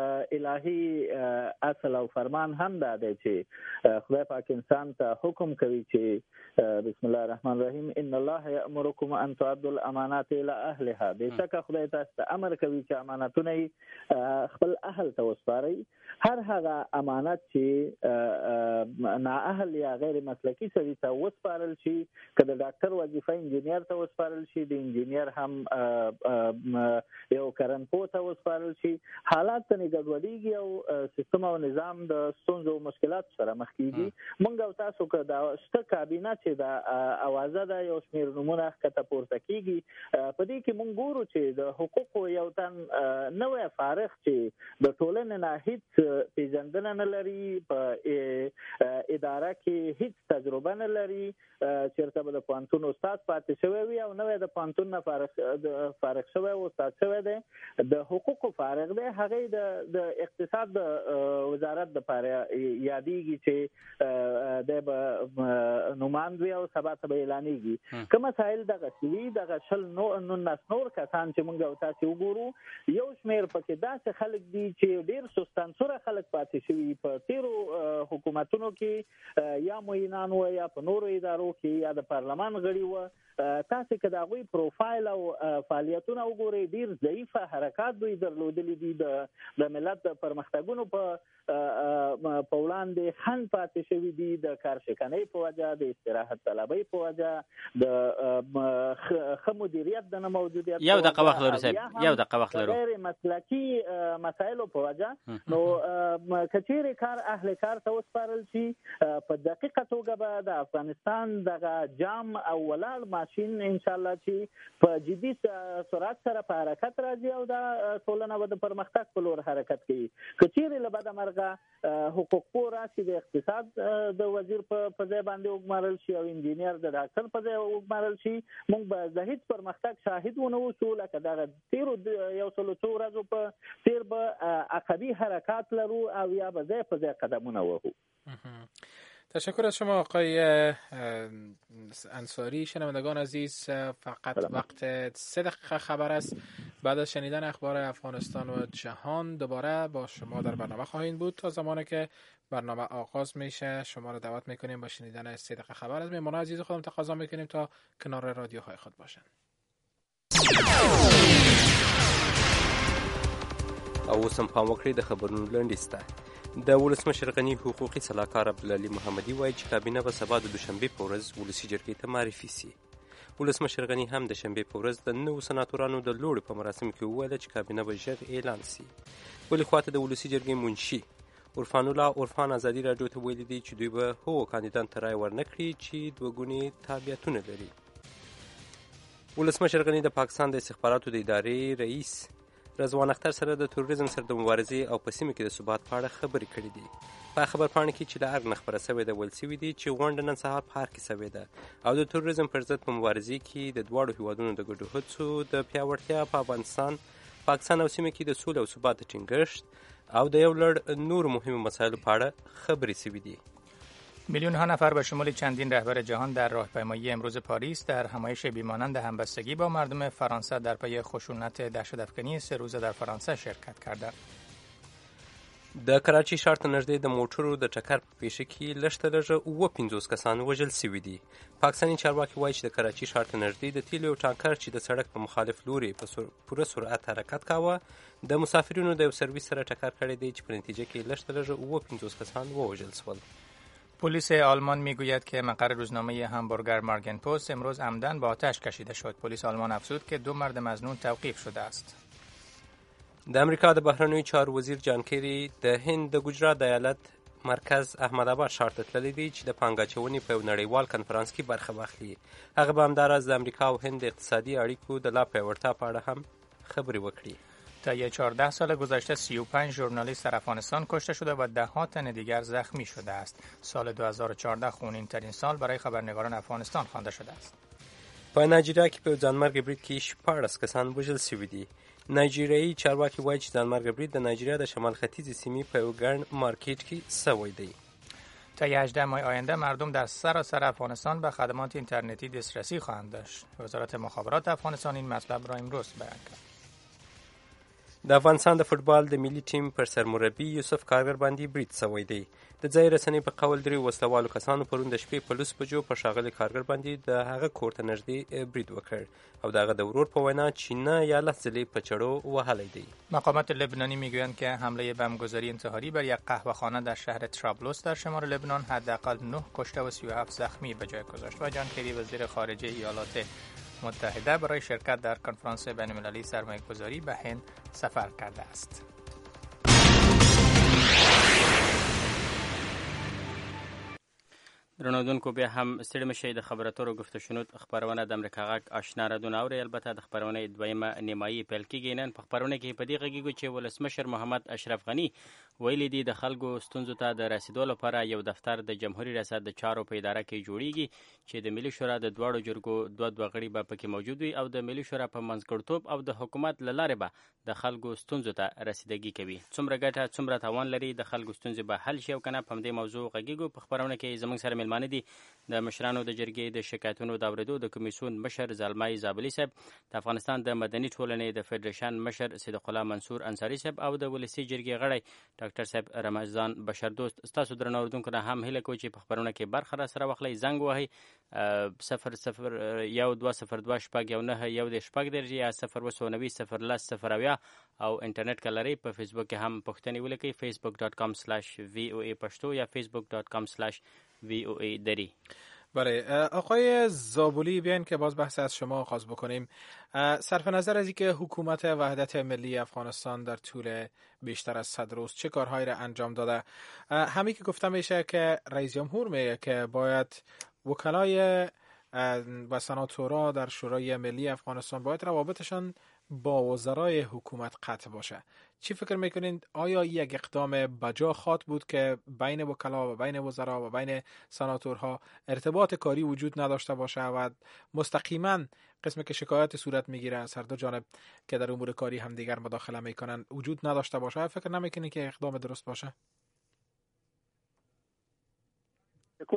الهي اصل او فرمان هم دا دی چې خدای پاک انسان ته حکم کوي چې بسم الله الرحمن الرحیم ان الله یأمرکم ان تؤدوا الامانات الى اهلها. بېشکه خدای تاسو ته امر کوي چې امانتونه خپل اهل ته وسپارئ. هر هغه امانت چې نا اهل یا غیر مسلکی سړي ته وسپارل شي، که د ډاکټر وظیفه انجینیر ته وسپارل شي، د انجینیر هم یو کرنپو ته وسپارل شي، حالات ته ګډوډېږي او سیستم او نظام د ستونزو او مشکلاتو سره مخ کېږي. موږ او تاسو که دا شته کابینه چې د اوازه ده یو شمېر نومونه ښکته پورته کېږي، په دې کې موږ ګورو چې د حقوقو یو تن نوی فارغ چې د ټولنې نه هېڅ پېژندنه نه لري، په اداره کې هیڅ تجربه نه لري، چېرته به د پوهنتون استاد پاتې شوی وي او نوی د پوهنتون نه فارغ فارغ شوی او استاد شوی دی، د حقوقو فارغ دی، هغې د اقتصاد د وزارت دپاره یادېږي چې دی به نوماند وي او سبا ته به اعلانېږي. که مسایل دغسې وي، دغه شل نولس نور کسان چې موږ او تاسې وګورو، یو شمېر پکې داسې خلک دي چې ډېر سستانسوره خلک پاتې شوي په تېرو حکومتونو کې، یا معینان و یا په نورو ادارو کې یا د پارلمان غړي و. تاسې که د هغوی پروفایل او فعالیتونه وګورئ، ډېر ضعیفه حرکات دوی درلودلي دي. د ملت د پرمختګونو په په وړاندې خنډ پاتې شوي دي، د کارشکنۍ په وجه، د استراحت طلبۍ په وجه، د ښه مدیریت د نه موجودیت، یو دقیقه وخت لرو صاحب، یو دقیقه وخت لرو، غیر مسلکي مسایلو په وجه. نو که چیرې کار اهل کار ته وسپارل شي، په دقیقه توګه به د افغانستان دغه جام او ولاړ ماشین انشاءالله چې په جدي سرعت سره په حرکت راځي او دا ټولنه به د پرمختګ په لور حرکت کوي. که چیرې له بده مرغه حقوق پوه راشي، د اقتصاد د وزیر په ځای باندې وګمارل شي او انجینیر د ډاکټر په ځای وګمارل شي، موږ به د هېڅ پرمختګ شاهد ونه اوسو. لکه دغه تېرو یو سلو څو ورځو په تېر به عقبي حرکات لرو او یا به ځای په ځای قدمونه وهو. تشکر از شما آقای انصاری. شنوندگان عزیز، فقط بلما. وقت سه دقیقه خبر است. بعد از شنیدن اخبار افغانستان و جهان دوباره با شما در برنامه خواهیم بود. تا زمانی که برنامه آغاز میشه شما را دعوت میکنیم با شنیدن سه دقیقه خبر. از مهمان عزیز خودم تقاضا میکنیم تا کنار رادیوهای خود باشن. او سم پام وکړئ د خبرونو لنډیسته. د ولسمشر غني حقوقي سلاکار عبدالعلي محمدي وایي چې کابینه به سبا د دوشنبې په ورځ ولسي جرګې ته معرفي سي. ولسمشر غني هم د شنبې په ورځ د نوو سناتورانو د لوړې په مراسمو کې وویل چې کابینه به ژر اعلان سي. بلې خواته د ولسي جرګې منشي عرفان الله عرفان ازادي راډیو ته ویلي دي چې دوی به هغو کاندیدانو ته رایه ورنکړي چې دوه ګونې تابعیتونه لري. ولسمشر غني د پاکستان د استخباراتو د ادارې رئیس رضوان اختر سره د تروریزم سره د مبارزې او په سیمه کې د ثبات په اړه خبرې کړې دي. په خبرپاڼه کې چې له ارګ نه خبره شوې ده ویل شوي دي چې غونډه نن سهار په ښار کې شوې ده او د تروریزم پر ضد په مبارزې کې د دواړو هیوادونو د ګډو هڅو د پیاوړتیا په افغانستان پاکستان او سیمه کې د سولې او ثبات د ټینګښت او د یو لړ نور مهمو مسایلو په اړه خبرې شوي دي. میلیون ها نفر به شمول چندین رهبر جهان در راهپیمایی امروز پاریس در همایش بیمانند همبستگی با مردم فرانسه در پی خشونت دهشت‌افکنی سه روزه در فرانسه شرکت کردند. د کراچۍ ښار ته نږدې د موټرو د ټکر په پیښه کې لږ تر لږه اووه پنځوس کسان وژل شوي دي. پاکستاني چارواکي وایي چې د کراچۍ ښار ته نږدې د تیلو یو ټانکر چې د سړک په مخالف لوري په پوره سرعت حرکت کاوه د مسافرینو د یو سرویس سره ټکر کړی دی چې په نتیجه کې لږ تر لږه اووه پنځوس کسان ووژل شول. پلیس آلمان میگوید که مقر روزنامه همبورگر مارگن پست امروز عمدن با آتش کشیده شد. پلیس آلمان افزود که دو مرد مظنون توقیف شده است. د امریکا د بهرنیو چارو وزیر جان کیری د هند د ګجرات د ایالت مرکز احمد آباد ښار ته تللی دی چې د پانګه اچونې په یو نړیوال کنفرانس کې برخه واخلي. هغه به همداراز د امریکا او هند د اقتصادي اړیکو د لا پیاوړتیا په اړه هم خبرې وکړي. طی چهارده سال گذشته سی و پنج ژورنالیست در افغانستان کشته شده و ده ها تن دیگر زخمی شده است. سال دو هزار و چهارده خونین ترین سال برای خبرنگاران افغانستان خوانده شده است. په نایجیریا کې په ځانمرګ برید کې شپاړس کسان وژل شوي دي. نایجیریایي چارواکي وایي چې ځانمرګ برید د نایجیریا د شمال ختیځې سیمې په یو ګڼ مارکیټ کې شوی دی. تا هجده ماه آینده مردم در سراسر افغانستان به خدمات اینترنتی دسترسی خواهند داشت. وزارت مخابرات افغانستان این مطلب را امروز بیان کرد. د افغانستان د فوټبال د ملي ټیم پر سرمربي یوسف کارګر باندې برید شوی دی. د ځای رسنۍ په قول درې وسلوالو کسانو پرون د شپې په لس بجو په ښاغلي کارګر باندې د هغه کور ته نږدې برید وکړ او د هغه د ورور په وینا چې نه یا لس ځلې په چړو وهلی دی. مقامات لبنانی میگویند که حمله بمبگذاری انتحاری بر یک قهوه‌خانه در شهر طرابلس در شمال لبنان حداقل نه کشته و سی و هفت زخمی به جای گذاشت. و جان کری وزیر خارجه ایالات متحده برای شرکت در کنفرانس بین‌المللی سرمایه‌گذاری به هند سفر کرده است. درنودونکو بیا هم ستړي مشئ د خبر اترو گفت و شنود خبرونه د امریکا غږ آشنا رادیو اوري. البته د خبرونه دویمه نیمایي پیل کیږي. نن په خبرونه کې په دې غږیږو چې ولسمشر محمد اشرف غني ویلي دی د خلکو ستونزو ته د رسیدو لپاره یو دفتر د جمهوریت ریاست د چارو په اداره کې جوړیږي چې د ملي شورا د دواړو جرګو دوه دوه غړي به پکې موجود وي او د ملي شورا په منځګړیتوب او د حکومت له لارې به د خلکو ستونزو ته رسیدګي کوي. څومره ګټه څومره تاوان لري د خلکو ستونزې به حل شي او کنه په دې موضوع غږیږو. په خبرونه کې زموږ سره ملمانه دي د مشرانو د جرګې د شکایتونو د اوریدو د کمیسیون مشر زلمای زابلی صاحب، د افغانستان د مدني ټولنې د فدریشن مشر صدیق الله منصور انصاری صاحب او د ولسی جرګې غړی ډاکټر صاحب رمضان بشردوست. تاسو درنو اوریدونکو نه هم هیله کوم چې په خبرونه کې برخه را سره واخلئ. زنګ وهئ صفر صفر یو دوه صفر دوه شپږ یو نه یو د شپږ درجه یا صفر اووه سوه نوي صفر لس صفر اویا او انټرنیټ کلري په فیسبوک کې هم پښتني ولیکئ facebook dot com slash voa پښتو یا facebook dot com slash voa دری. بله آقای زابلی، بیاین که باز بحث از شما آغاز بکنیم. صرف نظر از اینکه حکومت وحدت ملی افغانستان در طول بیشتر از صد روز چه کارهایی را انجام داده، همین که گفته میشه که رئیس جمهور میگه که باید وکلای و سناتورا در شورای ملی افغانستان باید روابطشان با وزرای حکومت قطع باشه. چی فکر میکنین؟ آیا یک اقدام بجا خواد بود که بین وکلا و بین وزرا و بین سناتورها ارتباط کاری وجود نداشته باشه و مستقیما قسمی که شکایت صورت میگیره از هر دو جانب که در امور کاری هم دیگر مداخله میکنن وجود نداشته باشه؟ فکر نمیکنین که اقدام درست باشه؟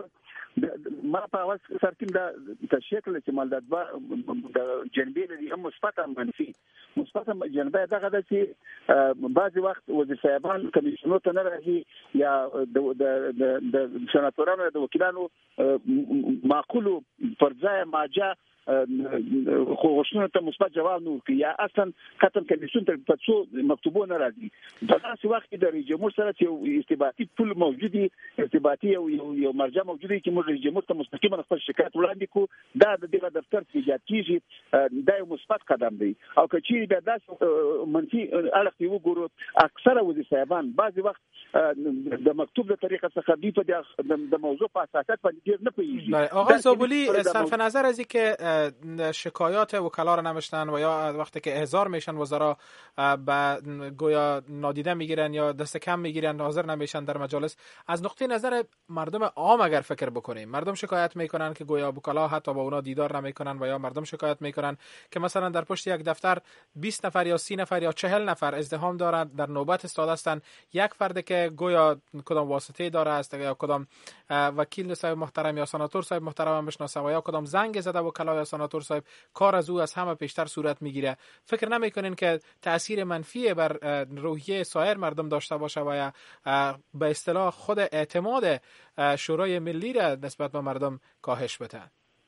ما په اول سر کې د تشکیل چې مالدات د جنبې لري هم مثبت هم منفي. مثبت جنبه دغه د چې بعضي وخت وزیر صاحبان کمیشنونو ته نه راځي یا د د سناتورانو د وکیلانو معقولو پر ځای ماجا خو غوښتنه ته مثبت جواب نه ورکړي یا اصلا کتل کمیسیون ته په څو مکتوبونه راځي. په داسې وخت کې د رئیس جمهور سره چې ارتباطي پل موجودي ارتباطي یو یو مرجع موجودي چې موږ رئیس جمهور ته مستقیما خپل شکایت وړاندې کوو دا د دغه دفتر کې ایجاد کیږي دا یو مثبت قدم دی. او که چیرې بیا داسې منفي اړخ یې وګورو اکثره وزیر صاحبان بعضې وخت د مکتوب د طریقه څخه دوی په د موضوع په اساسات باندې ډېر نه پوهېږي. آقای زابلی صرف نظر از اینکه شکایات وکلا رو نمیشنن و یا وقتی که احضار میشن وزرا به گویا نادیده میگیرن یا دست کم میگیرن حاضر نمیشن در مجالس، از نقطه نظر مردم عام اگر فکر بکنیم مردم شکایت میکنن که گویا وکلا حتی با اونا دیدار نمیکنن و یا مردم شکایت میکنن که مثلا در پشت یک دفتر بیست نفر یا سی نفر یا چهل نفر ازدحام دارند در نوبت استاد هستند، یک فرد که گویا کدام واسطه داره است یا کدام وکیل صاحب محترم یا سناتور صاحب محترم بشناسه و یا کدام زنگ زده وکلا یا سناتور صاحب کار از او از همه پیشتر صورت میگیره، فکر نمیکنین که تأثیر منفی بر روحیه سایر مردم داشته باشه و یا به اصطلاح خود اعتماد شورای ملی را نسبت به مردم کاهش بده؟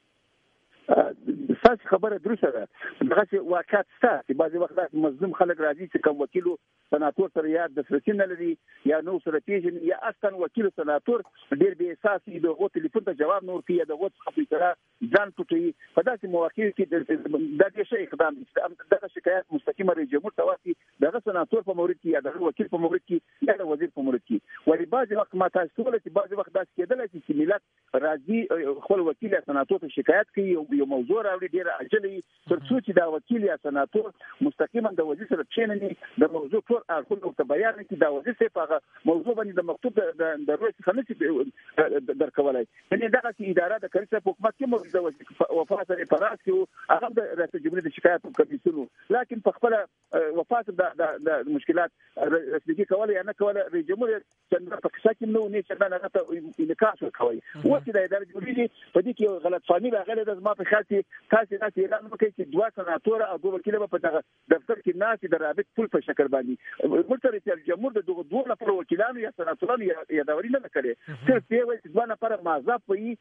ساس خبره درسته ده. دغه واقعیت ستا چې بعضی وخت مظلوم خلک راځي چې کوم وکیل سناتور سره یا د سرچین نه لري یا نو سره پیژن یا اصلا وکیل سناتور ډیر به احساس دی دغه ټلیفون ته جواب نور کوي دغه خپل سره ځان پټوي. په داسې مواقع کې د دې شی اقدام دغه شکایت مستقیمه رئیس جمهور ته واچي دغه سناتور په مورد کې یا دغه وکیل په مورد کې یا د وزیر په مورد کې. ولی بعضی وخت ما تاسو ته چې بعضی وخت داسې کېدل چې ملت راځي خپل وکیل یا سناتور ته شکایت کوي یو موضوع راوړي ډیر عجلي تر څو چې دا وکیل یا سناتور مستقیما د وزیر سره چینني د موضوع ټول اړخونه ته بیان کړي دا وزیر څه په موضوع باندې د مکتوب د رئیس خمسي درکولای. یعنی دغه چې اداره د کریسه په حکومت کې موجوده و وفات سره پراس کې هغه د رئیس جمهور د شکایت کمیسیون لکه په خپل وفات د مشکلات رسمي کول یا نه کول رئیس جمهور څنګه په څه کې نو نه څنګه نه ته انعکاس کوي. و چې د اداره جوړیږي په دې کې غلط فهمي راغله د ما په خاطر تاسو تاسو اعلان وکړئ چې دوه سناتور او دوه وکیل په دغه دفتر کې ناس د رابط پول په شکل باندې مرته رئیس جمهور د دغه دوه نفر وکیلانو یا سناتورانو یا داوري نه کړي صرف یو چې دوه نفر مازه پي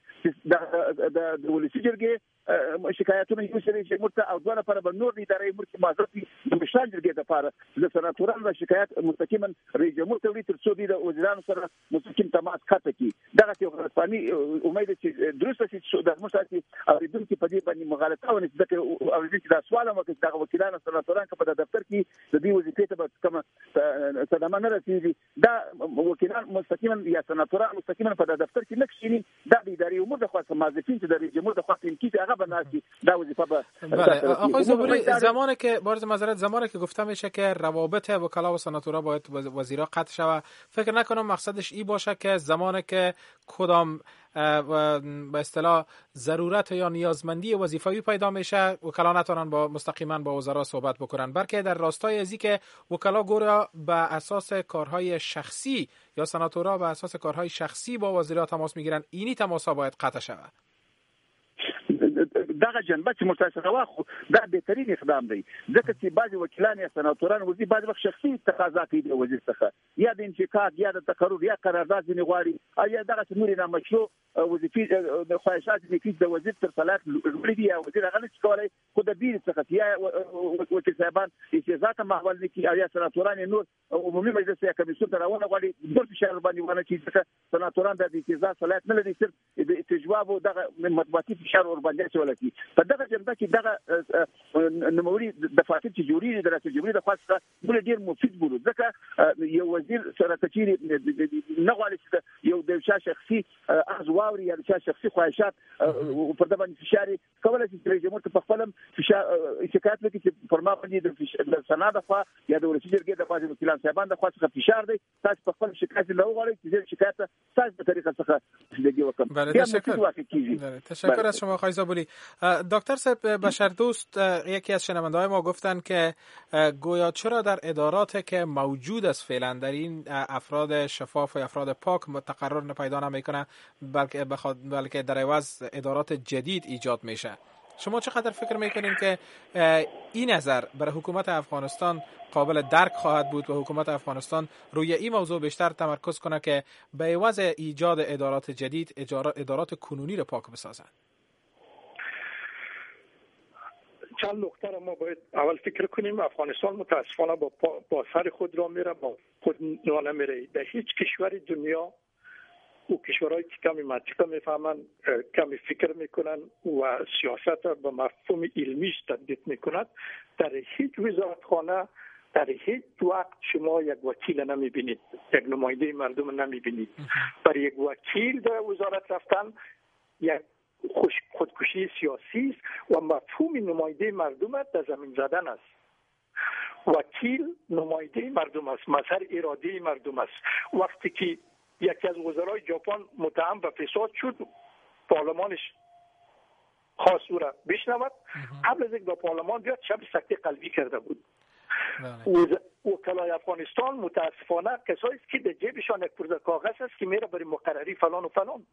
د د ولسی جرګې شکایتونه یو سره چې مرته او دوه نفر به نور ادارې مرته مازه پي د مشال جرګې د لپاره د سناتورانو شکایت مستقیما رئیس جمهور ته وړي تر څو د وزیرانو سره مستقیم تماس کاته کی دغه یو غلطفهمي امید چې درسته چې د مساعتي او د دې په دې باندې مغالطه ونه ځکه او دې دا سوال مو کې دغه وکیلانو سناتورانو په دفتر کې د دې وظیفې ته کوم صدمه نه رسیږي دا وکیلان مستقیما یا سناتوران مستقیما په دفتر کې نکشینی دا د اداري امور د خاصه موظفین چې د رئیس جمهور د خاطر کې هغه بناسي دا وظیفه به. بله آقای زابلی زمانی که بارز معذرت زمانی که گفته میشه که روابط وکلا و سناتورا باید وزیرا قطع شود، فکر نکنم مقصدش ای باشه که زمانی که کدام به اصطلاح ضرورت یا نیازمندی وظیفه‌ای پیدا میشه وکلا نتونن با مستقیما با وزرا صحبت بکنن، بلکه در راستای ازی که وکلا گورا به اساس کارهای شخصی یا سناتورا به اساس کارهای شخصی با وزرا تماس میگیرن، اینی تماسا باید قطع شود. دغه جنبه چې متأثر واخو دا بهترین اقدام دی ځکه چې بعضي وکیلان یا سناتوران وزیر بعضي وخت شخصي تقاضا کوي د وزیر څخه یا د انتقاد یا د تقرر یا قرارداد نه غواړي یا دغه څه نه مشروع وظیفې د خواهشات کې د وزیر تر صلاح لري دی یا وزیر هغه نشي کولای خو د بیل څخه یا وکیل صاحبان اجازه محول نه کوي یا سناتوران نور عمومي مجلس یا کمیسیون ته راونه غواړي د فشار باندې ونه چې ځکه سناتوران د اجازه صلاحیت نه لري صرف د استجواب او دغه مطبوعاتي فشار ور باندې چولای په دغه جنبه کې دغه نوموړي د فاتح چې جوړیږي د رئیس جمهور د خاصه بل ډیر مفید بولو ځکه یو وزیر سره کچيري نه غواړي چې یو د شخصي ازواوري یا د شخصي خواهشات په دغه باندې فشار کولای شي رئیس جمهور ته په خپل فشار شکایت وکړي چې فرما باندې د سناد خوا یا د ولسی جرګې د فاضل وکیلان صاحبان د خاصه فشار دی تاسو په خپل شکایت له غواړي چې شکایت تاسو په طریقه څخه دګي وکړه. بله تشکر. بله تشکر از شما آقای زابلی. دکتر صاحب بشردوست، یکی از شنونده‌های ما گفتن که گویا چرا در ادارات که موجود است فعلا در این افراد شفاف و افراد پاک تقرر پیدا نمیکنه، بلکه بخواد بلکه در عوض ادارات جدید ایجاد میشه. شما چقدر فکر میکنین که این نظر برای حکومت افغانستان قابل درک خواهد بود و حکومت افغانستان روی این موضوع بیشتر تمرکز کنه که به عوض ایجاد ادارات جدید ادارات کنونی رو پاک بسازن؟ چند نکته را ما باید اول فکر کنیم. افغانستان متاسفانه با, با سر خود را میره، با خود را نمیره. در هیچ کشور دنیا او کشورهایی که کمی منطقه میفهمن، کمی فکر میکنن و سیاست را به مفهوم علمیش تطبیق میکنند، در هیچ وزارتخانه در هیچ وقت شما یک وکیل نمیبینید، یک نماینده مردم نمیبینید. برای یک وکیل در وزارت رفتن یک خودکشی سیاسی است و مفهوم نماینده مردم در زمین زدن است. وکیل نماینده مردم است، مظهر اراده مردم است. وقتی که یکی از وزرای ژاپن متهم به فساد شد، پارلمانش خواست او را بشنود، قبل از اینکه به پارلمان بیاد شب سکته قلبی کرده بود. وکلای افغانستان متاسفانه کسایی است که در جیبشان یک پرده کاغذ است که میره برای مقرری فلان و فلان.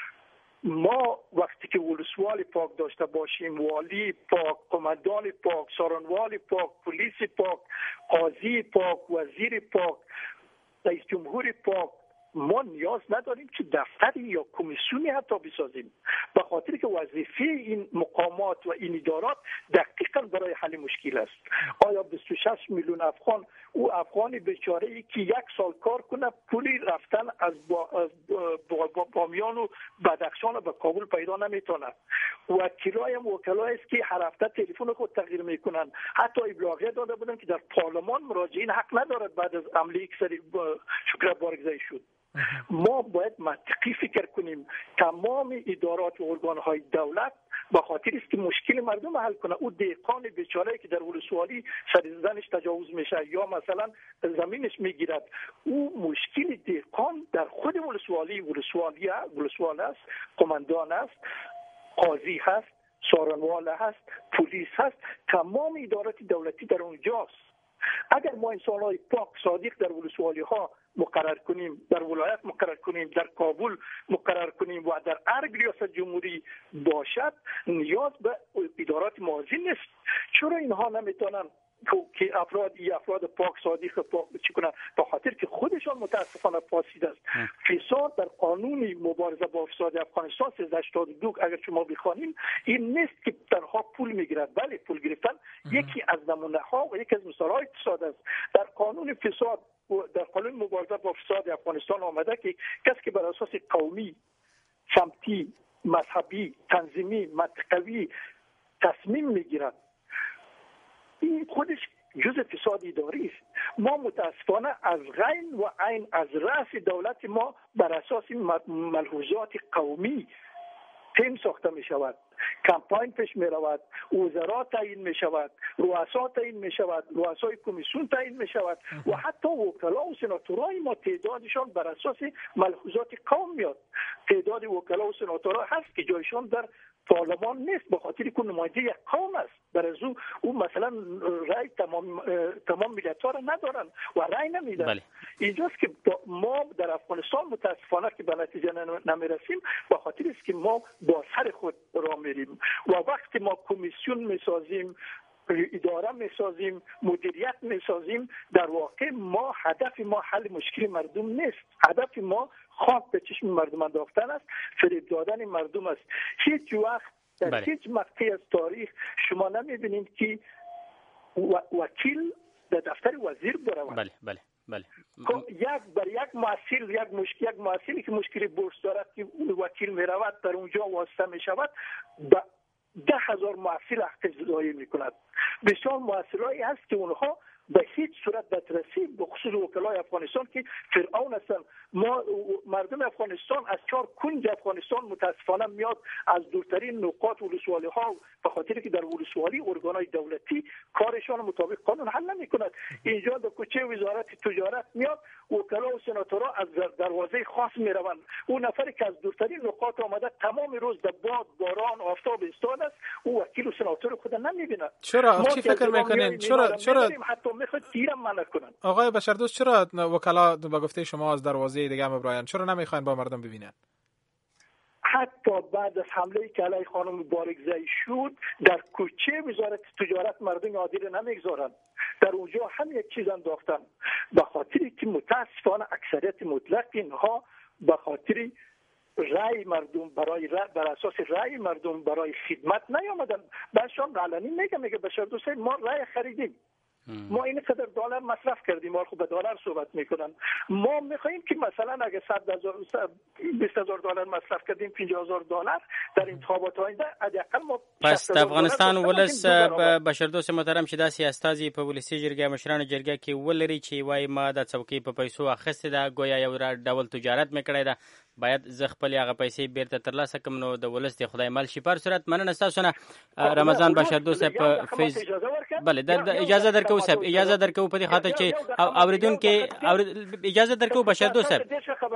ما وقتی که ولسوال پاک داشته باشیم، والی پاک، قماندان پاک، سارنوال پاک، پلیس پاک، قاضی پاک، وزیر پاک، رئیس جمهور پاک، ما نیاز نداریم که دفتری یا کمیسیونی حتی بسازیم، به خاطر که وظیفه این مقامات و این ادارات دقیقاً برای حل مشکل است. آیا بیست و شش میلیون افغان، او افغانی بیچاره ای که یک سال کار کنه پولی رفتن از, با از با با بامیان و بدخشان به کابل پیدا نمیتونه؟ وکیلای هم وکلایی است که هر هفته تلفن خود تغییر میکنن. حتی ابلاغیه داده بودن که در پارلمان مراجعین حق ندارد بعد از عملی یک سری شکر بارگذاری شد. ما باید منطقی فکر کنیم. تمام ادارات و ارگان‌های دولت به خاطر است که مشکل مردم حل کنه. او دهقان بیچاره که در ولسوالی سر زنش تجاوز میشه یا مثلا زمینش میگیرد، او مشکل دهقان در خود ولسوالی ولسوالی ولسوال است، قماندان است، قاضی هست، سارنوال هست، پلیس هست، تمام ادارات دولتی در اونجاست. اگر ما انسان‌های پاک صادق در ولسوالی ها مقرر کنیم، در ولایت مقرر کنیم، در کابل مقرر کنیم و در هر ریاست جمهوری باشد، نیاز به ادارات موازی نیست. چرا اینها نمیتونن که افراد ای افراد پاک صادق پاک چی کنن؟ به خاطر که خودشان متاسفانه فاسد است. فساد در قانون مبارزه با فساد افغانستان سیزده هشتاد و دو اگر شما بخوانید این نیست که تنها پول میگیرد، بله پول گرفتن یکی از نمونه ها و یکی از مثال‌های فساد است. در قانون فساد در قانون مبارزه با فساد افغانستان آمده که کسی که بر اساس قومی، سمتی، مذهبی، تنظیمی، منطقوی تصمیم میگیرد، این خودش جزء فساد اداری است. ما متاسفانه از غین و عین از رأس دولت ما بر اساس ملحوظات قومی تیم ساخته می شود، کمپاین پیش می رود، وزرا تعیین می شود، رؤسا تعیین می شود، رؤسای کمیسیون تعیین می شود و حتی وکلا و سناتورای ما تعدادشان بر اساس ملحوظات قوم میاد. تعداد وکلا و سناتورا هست که جایشان در پارلمان نیست، به خاطر که نماینده یک قوم است. در از او, او مثلا رای تمام تمام ملیت‌ها را ندارن و رای نمیدن. بله. اینجاست که ما در افغانستان متاسفانه که به نتیجه نمیرسیم، به خاطر است که ما با سر خود را میریم و وقتی ما کمیسیون میسازیم، اداره میسازیم، مدیریت میسازیم، در واقع ما هدف ما حل مشکل مردم نیست. هدف ما خاک به چشم مردم انداختن است، فریب دادن مردم است. هیچ وقت در بله. هیچ مقطعی از تاریخ شما نمیبینید که وکیل در دفتر وزیر برود. بله بله بله. یک بر یک محصول یک مشکل یک محصولی که مشکل بورس دارد که وکیل میرود در اونجا واسطه میشود، ده هزار محصول حق زدایی میکند. بسیار محصولایی هست که اونها به هیچ صورت دسترسی به خصوص وکلای افغانستان که فرعون هستن. ما مردم افغانستان از چهار کنج افغانستان متاسفانه میاد از دورترین نقاط ولسوالی ها، به خاطر که در ولسوالی ارگانهای دولتی کارشان مطابق قانون حل نمی کند. اینجا در کوچه وزارت تجارت میاد وکلا و سناتورها از دروازه خاص می روند. اون نفری که از دورترین نقاط آمده تمام روز در باد باران آفتاب ایستاده است، او وکیل و سناتور خود نمی بیند. چرا چی فکر میکنین؟ چرا چرا حتی میخواد تیرم منع کنن؟ آقای بشردوست، چرا وکلا به گفته شما از دروازه دیگه مبراین؟ چرا نمیخواین با مردم ببینن؟ حتی بعد از حمله که علیه خانم بارگزایی شد در کوچه وزارت تجارت مردم عادی را نمیگذارند، در اونجا هم یک چیز انداختن، به خاطری که متاسفانه اکثریت مطلق اینها به خاطر رای مردم برای رای بر اساس رای مردم برای خدمت نیامدن. باشون علنی میگه میگه بشردوست ما رای خریدیم، ما این قدر دلار مصرف کردیم، ما خب به دلار صحبت میکنن. ما میخوایم که مثلا اگه صد هزار بیست هزار دلار مصرف کردیم پنجاه هزار دلار در انتخابات آینده حداقل ما پس د افغانستان ولس بشردوست محترم چې داسې استازي په ولسي جرګه مشرانو جرګه کې ولري چې وایي ما د څوکۍ په پیسو اخیستې ده، گویا یو ډول تجارت مې کړی ده، باید زه خپل هغه پیسې بیرته ترلاسه کړم، نو د ولس د خدای مل شي. په هر صورت مننه ستاسو نه رمضان بشردوست په فیس بله د اجازه درکو صاحب اجازه درکو په دې خاطر چې اوریدونکو اجازه درکو بشردوست صاحب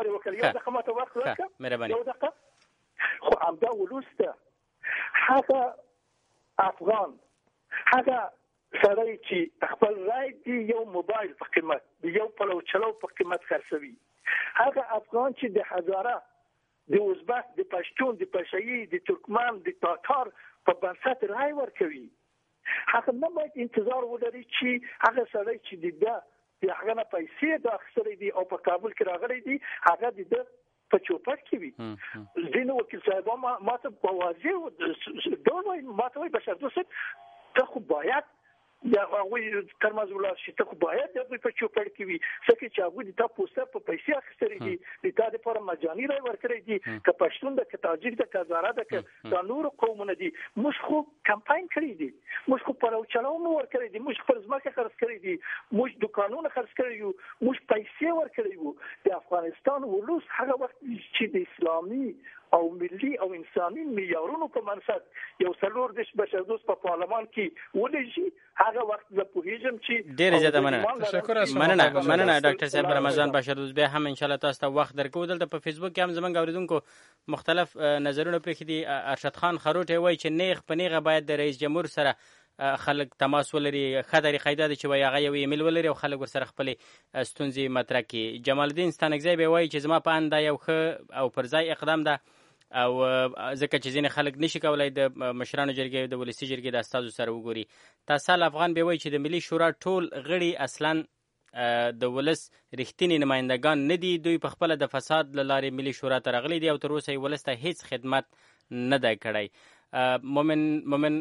ښه مهرباني. خو همدا ولس ده، هغه افغان، هغه سړی چې خپل رای دی یو موبایل په قیمت، یو پلو چلو په قیمت خرڅوي، هغه افغان چې د هزاره، د ازبک، د پښتون، د پشایی، د ترکمن، د تاتار په بنسټ رای ورکوي، هغه نه باید انتظار ولري چې هغه سړی چې د هغه نه پیسې د اخیستلې دي او په کابل کې راغلی دي هغه د په چوپړ کې وي. ځینې وکیل صاحبان ما ته په واضح ډول وایي، ما ته وایي بشردوست ته خو باید د هغوی ترمنځ ولاړ شي، ته خو باید د هغوی په چوپړ کې وي، ځکه چې هغوی د تا پوسټر په پیسې اخیستلې دي، د تا دپاره مجاني رای ورکړی دي، که پښتون ده، که تاجک ده، که هزاره ده، که دا نورو قومونه دي. موږ خو کمپاین کړی دي، موږ خو پلو چلو مو ورکړی دي، موږ خپل ځمکه خرڅ کړی دي، موږ دوکانونه خرڅ کړي یو، موږ پیسې ورکړی وو. د افغانستان ولس هغه وخت چې د اسلامي او ملي او انساني معیارونو په منصب یو څلور دېرش بشردوست په پارلمان کې ولېږي، هغه وخت زه پوهېږم چې ډېره زیاته مننه مننه مننه ډاکټر صاحب رمضان بشردوست. بیا هم انشاءالله تاسو ته وخت درکو. دلته په فیسبوک کې هم زموږ اورېدونکو مختلف نظرونه پرېښي دي. ارشد خان خروټی وایي چې نیغ په نیغه باید د رئیس جمهور سره خلک تماس ولري، ښه طریقه دا ده چې وایي هغه یو ایمیل ولري او خلک ورسره خپلې ستونزې مطرح کړي. جمال الدین ستانکزی بیا وایي چې زما په اند دا یو ښه او پر ځای اقدام ده، او ځکه چې ځینې خلک نشي کولای د مشرانو جرګې د ولسي جرګې د استازو سره وګوري. تاسال افغان بیا وایي چې د ملي شورا ټول غړي اصلا د ولس رښتینی نمایندګان نه دي، دوی په خپله د فساد له لارې ملي شورا ته راغلي دي او تر اوسه یې ولس ته هیڅ خدمت نه دی کړی. مومن مومن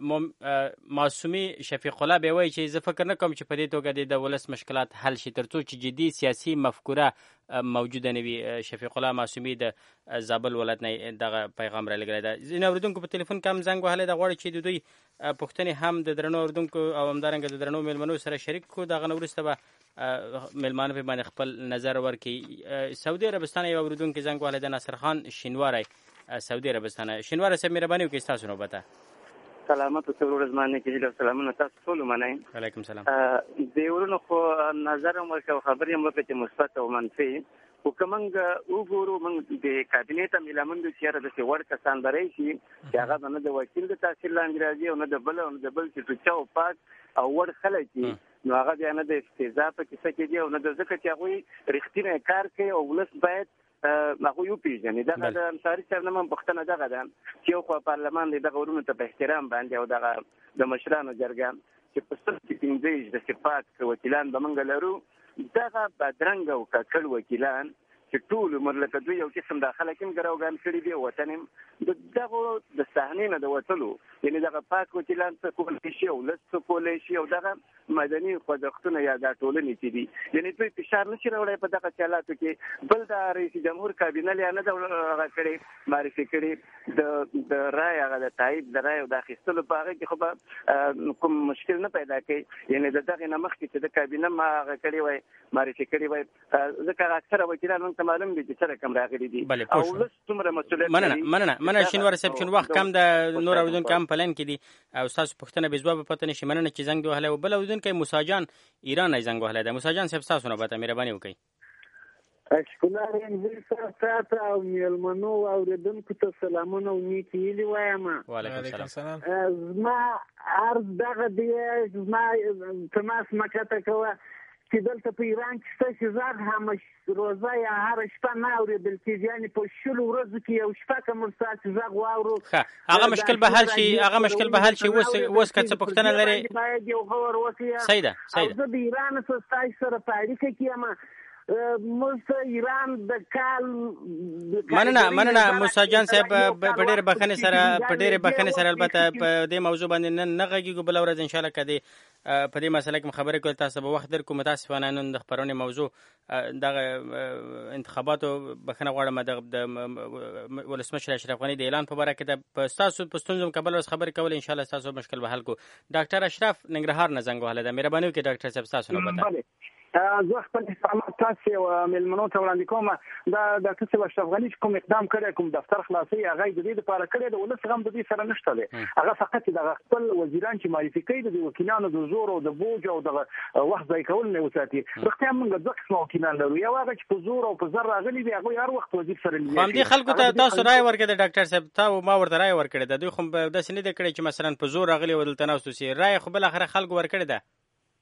معصومي شفیق الله بیا وایي چې زه فکر نه کوم چې په دې توګه د ولس مشکلات حل شي تر څو چې جدي سیاسي مفکوره موجوده نه وي. شفیق الله معصومي د زابل ولایت نه دغه پیغام را لګړی ده. ځینې اورېدونکو په تلیفون کې هم زنګ وهلی ده، غواړي چې د دوی پوښتنې هم د درنو اورېدونکو او همدارنګه د درنو میلمنو سره شریک کړو. دغه نه وروسته به میلمانه پرې باندې خپل نظر ورکړي. سعودي عربستان یو اورېدونکي زنګ وهلی ده، ناصر خان شینواری سعودي عربستان. شینواری صاحب مهرباني وکړئ ستاسو نوبته. سلامت اوسئ ورځمانه کې جل سلامونه تاسو ټول منئ. وعلیکم سلام. د ورونو خو نظر هم ورکړو، خبرې هم وکړې چې مثبت او منفي، خو که موږ وګورو موږ د کابینې ته میلمون دي چې یاره داسې وړ کسان به راشي چې هغه به نه د وکیل د تاثیر لاندې راځي او نه د بل او نه د بل چې سوچه او پاک او وړ خلک دي، نو هغه بیا نه د استهزا په کیسه کې دي او نه د ځکه چې هغوی رښتینی کار کوي او ولس باید هغوی وپېژني. دغه د انصاري صاحب نه هم پوښتنه دغه ده چې یو خوا پارلمان دی دغه ورونو ته په احترام باندې او دغه د مشرانو جرګه چې په سل کې پنځه د صفات وکیلان به موږ لرو، دغه بدرنګ او ککړ وکیلان چې ټول عمر لکه دوی یو قسم داخله کې ګراوګان کړي دي وطن د دغه د صحنې نه د وتلو یعنی دغه پاک وکیلان څه کولای شي او لست کولای شي او دغه مدني خوځښتونه یا د ټولنې چې دي یعنی دوی فشار نشي راوړی په دغه چالاتو کې بل د رئیس جمهور کابینه یا نه د کړي معرفي کړي د د رای هغه د تایید د رای او د اخیستلو په هغه کې خو کوم مشکل نه پیدا کوي یعنی د دغه نمخ کې چې د کابینه ما هغه کړي وای معرفي کړي وای ځکه اکثره وکیلان موږ ته معلوم دي چې سره کم راغلي دي او لس څومره مسؤلیت مننه مننه مننه شینوار صاحب چون وخت کم د نور اودون کم پلان کې دي او تاسو پښتنه به ځواب پته نشي مننه چې زنګ وهله او بل اودون کې موساجان ایران نه زنګ وهله ده موساجان صاحب تاسو نه به مهرباني وکړئ اشکولار انځر ساته او میلمنو او ردونکو ته سلامونه او نیکی ویلي وایم. وعلیکم السلام. زما عرض دغه دی زما تماس مکته کوه چې دلته په ایران کې څه چې زاد هم روزه یا هر شپه نه اورېدل کېږي یعنې په شلو ورځو کې یو شپه که موږ ستاسې غږ واورو هغه مشکل به حل شي هغه مشکل به حل شي اوس اوس که څه پوښتنه لري باید یو غور وکړي. صحیح ده صحیح ده. او زه د ایران څخه ستاسو سره په اړیکه کې یم موږ ایران د کال مننه مننه موسی جان صاحب په ډېر بخښنې سره په ډېر بخښنې سره البته په دې موضوع باندې نن نه غږیږو بل ورځ ان شاء الله کدي په دې مسله کې خبرې کول تاسو به وخت در کوم متاسفانه نن د خبرونې موضوع دغه انتخاباتو بخښنه غواړم د ولسمشر اشرف غنی د اعلان په اړه کې د تاسو په ستونزو قبل ورځ خبرې کول ان شاء الله تاسو مشکل به حل کو. ډاکټر اشرف ننګرهار نه زنګ وهله ده مهرباني وکړئ ډاکټر صاحب تاسو نه پته زه خپل استعمال تاسو او ملمنو ته وړاندې کوم دا د څه اشرف غنی کوم اقدام کړی کوم دفتر خلاصي هغه د دې لپاره کړی د ولس غم د دې سره نشته دی هغه فقط د خپل وزیران چې معرفي کوي د وکیلانو د زور او د بوج او د وخت ځای کول نه وساتي. رښتیا موږ د څه وکیلان لرو یو هغه چې په زور او په زر راغلي دی هغه هر وخت وزیر سره لري. هم دي خلکو ته تاسو رائے ورکړه ډاکټر صاحب تا ما ورته رائے ورکړه د دوی خو د سنې د کړي چې مثلا په زور راغلي ودلته نو سوسي رائے خو بل اخر خلکو ورکړه ده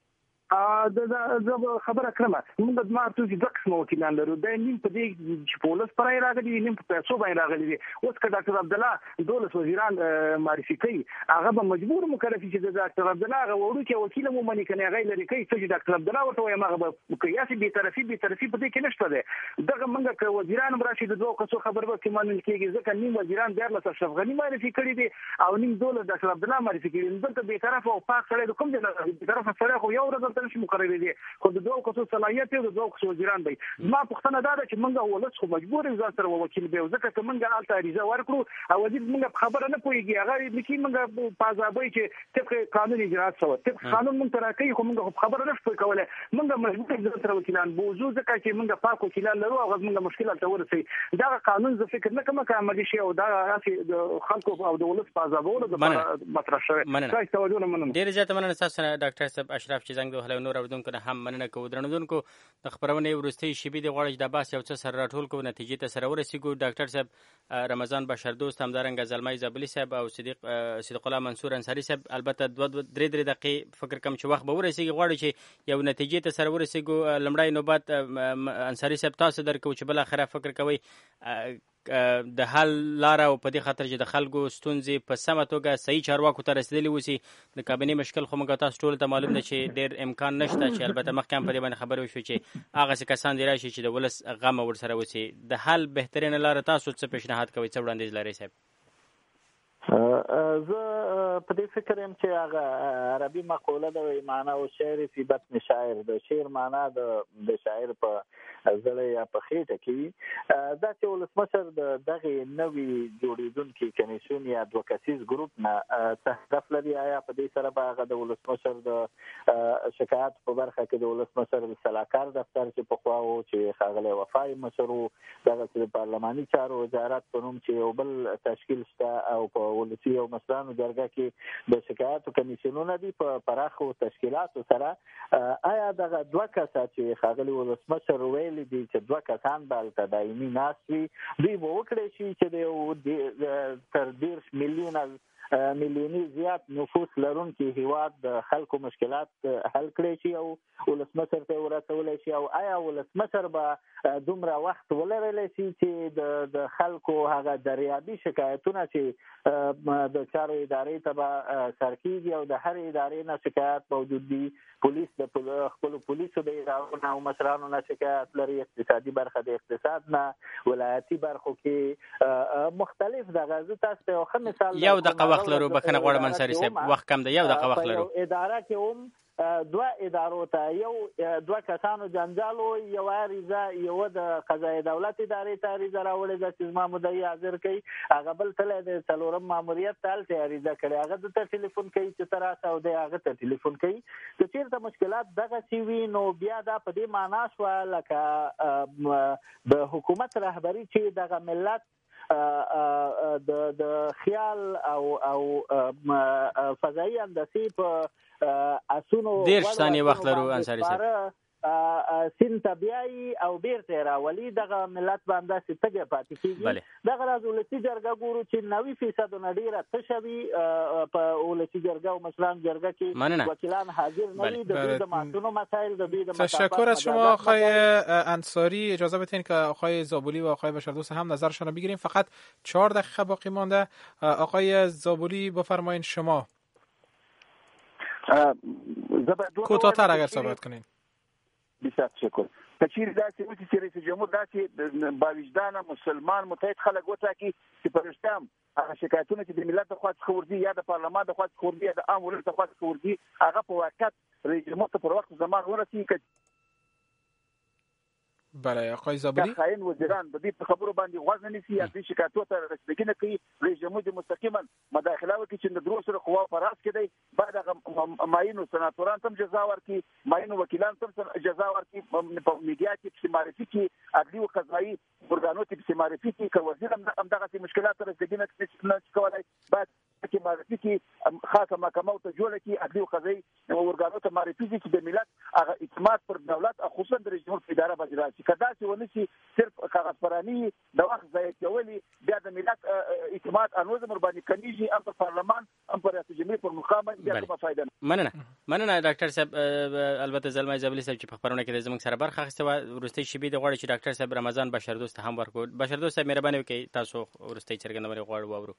ا د خبره کړم موږ د مارتو چې د قسم وکیلان لرو د نیم په دې چې پولیس پرای راغلي نیم په پیسو باندې راغلي اوس که ډاکټر عبد الله دولت وزیران معرفي کوي هغه به مجبور مکلف چې د ډاکټر عبد الله غوړو کې وکیل مو منی کنه غیر لري کوي چې ډاکټر عبد الله ورته وايي هغه به قیاسي به طرفي به طرفي په دې کې نشته ده دغه موږ که وزیران براشي د دوه کسو خبر به کې مانل کېږي ځکه نیم وزیران د الله اشرف غنی معرفي کړی دي او نیم دولت ډاکټر عبد الله معرفي کړی دلته به طرف او پاک سره کوم ځای به طرف سره خو یو ورځ تل شي مقرره دي خو د دوه کسو صلاحیت او د دوه کسو وزیران دی ما پښتنه دا ده چې موږ ولس خو مجبور یو ځان سره وکیل به ځکه چې موږ الته اړیزه ورکړو او وزیر موږ خبره نه پويږي هغه لیکي موږ په ځابوي چې طبق قانون اجرات شو طبق قانون موږ تر کوي خو موږ خبره نه پوي کوله موږ مجبور یو ځان سره وکیلان بوزو ځکه چې موږ پاک وکیلان لرو او موږ مشکلات ته ورسي دا قانون زه فکر نه کوم چې عملي شي او دا راسي د خلکو او د ولس په ځابولو د مطرح شوی تاسو توجه مننه ډیر زیاته مننه تاسو ډاکټر صاحب اشرف چې زنګ دوه نور اردوونکو هم مننه کوو درنودونکو د خبرونې ورستۍ شیبې د غواړي د باس یو څه سره راټول کو نتیجې ته سره ورسیږو. ډاکټر صاحب رمضان بشر دوست همدارنګه زلمای زابلی صاحب او صدیق صدیق الله منصور انصاری صاحب البته دوه درې درې دقیقې فکر کم چې وخت به ورسیږي غواړي چې یو نتیجې ته سره ورسیږو. لمړی نوبت انصاری صاحب تاسو درکو چې بل اخره فکر کوي د حل لاره او په دې خاطر چې د خلکو ستونزې په سمه توګه صحیح چارواکو ته رسیدلی وسی د کابینې مشکل خو موږ تاسو ټول ته معلوم ده چې ډېر امکان نشته چې البته مخکې هم په دې باندې خبرې وشوې چې هغه څه کسان دی راشي چې د ولس غم ورسره وسی د حل بهترینه لاره تاسو څه پیشنهاد کوئ څه وړاندیز لرئ صاحب؟ زه په دې فکر یم چې هغه عربي مقوله ده وایي معنا او شعر فی بطن شاعر د شعر معنا د شاعر په زړه یا په خېټه کې وي دا چې ولسمشر د دغه نوي جوړېدونکي کمیسیون یا دوه کسیز ګروپ نه څه هدف لري آیا په دې سره به هغه د ولسمشر د شکایت په برخه کې د ولسمشر د سلاکار دفتر چې پخوا و چې ښاغلی وفای مشر و دغه د پارلماني چارو وزارت په نوم چې یو بل تشکیل شته او په ولسي او مشرانو جرګه کې د شکایاتو کمیسیونونه دي په پراخو تشکیلاتو سره آیا دغه دوه کسه چې ښاغلي ولسمشر ویلي دي چې دوه کسان به هلته دایمي ناست وي دوی به وکړی شي چې د تر دېرش میلیونه میلیوني زیات نفوس لرونکي هیواد د خلکو مشکلات حل کړي شي او ولسمشر ته ورسولی شي، او آیا ولسمشر به دومره وخت ولرلی شي چې د د خلکو هغه دریابي شکایتونه چې د چارو ادارې ته به سر کېږي او د هرې ادارې نه شکایت موجود دي، پولیس د خپلو پولیسو د ادارو نه او مشرانو نه شکایت لري، اقتصادي برخه د اقتصاد نه، ولایتي برخو کې مختلف دغه. زه تاسو ته یو ښه مثال یو دقیقه وخت لرو، بخښنه غواړم انصاري صاحب، وخت کم دی، یو دقیقه وخت لرو. اداره کې هم دوه ادارو ته یو دوه کسانو جنجال و، یو عریضه یو د قضایي دولت ادارې ته عریضه راوړې ده چې زما مدعي حاضر کړي، هغه بل تللی د څلورم ماموریت ته هلته عریضه کړې، هغه ده ته ټلیفون کوي چې ته راشه او دی هغه ته ټلیفون کوي. که چېرته مشکلات دغسې وي نو بیا دا په دې معنا شوه لکه د حکومت رهبري چې دغه ملت د د خیال او او فضایي هندسې په اسونو دېرش ثانیې وخت لرو انصاري صاحب. سین تبیایي او بیرته راولي دغه ملت باندې چې تګه پاتې کیږي. دغه راز ولسی جرګه ګورو چې نوي فیصد نه ډیره تشوي په ولسی جرګه او مشران جرګه کې وکیلان حاضر نه دي، د دوی د ماسونو مسائل د دوی د تشکر از شما آقای انصاری. اجازه بدین که آقای زابلی و آقای بشردوست هم نظرشون رو بگیریم، فقط چهار دقیقه باقی مانده. آقای زابلی بفرمایید شما کوتاه‌تر اگر صحبت کنین. بسیار تشکر. کچیر داسې وتی چې رئیس جمهور داسې باوجدانه مسلمان متحد خلک وټاکي چې پرشتام هغه شکایتونه چې د ملت د خوا څخه ورځي یا د پارلمان د خوا څخه ورځي یا د عام ولس د خوا څخه ورځي، هغه په واقعیت رئیس جمهور ته پر وخت زمان ورسي. بله آقای زابلی خاين وزیران د دې خبرو باندې غوږ نه نیسي یا د شکایتو ته رسیدګي نه کوي. رئیس جمهور د مستقیما مداخله وکړي چې د درو سره قوا په راس کې دی، بعد هغه ماینو سناتوران تم جزا ورکړي، ماینو وکیلان تم جزا ورکړي، په میډیا کې په معرفي کې عدلي او قضایي ورګانو کې په معرفي کې که وزیر هم دغه مشکلات رسیدګي نه کوي، بعد کې معرفي کې خاصه محکمه ته جوړه کې عدلي او قضایي ورګانو ته معرفي کې د ملت هغه اعتماد پر دولت او خصوصا د رئیس جمهور په اداره باندې راځي. کدا چې ونشي صرف کاغذ پرانی د وخت ضایع کولي، بیا د ملت اعتماد انوز مر باندې کنيږي، هم پر پارلمان هم پر ریاست جمهوریت پر مقام بیا کومه فائدہ نه. مننه مننه ډاکټر صاحب. البته زلمه زابلی صاحب چې په خبرونه کې زموږ سره برخه اخیسته و، ورستي شبي د غواړي چې ډاکټر صاحب رمضان بشردوست هم ورکو. بشردوست صاحب مهرباني وکړئ تاسو ورستي څرګندونه غواړو واورو.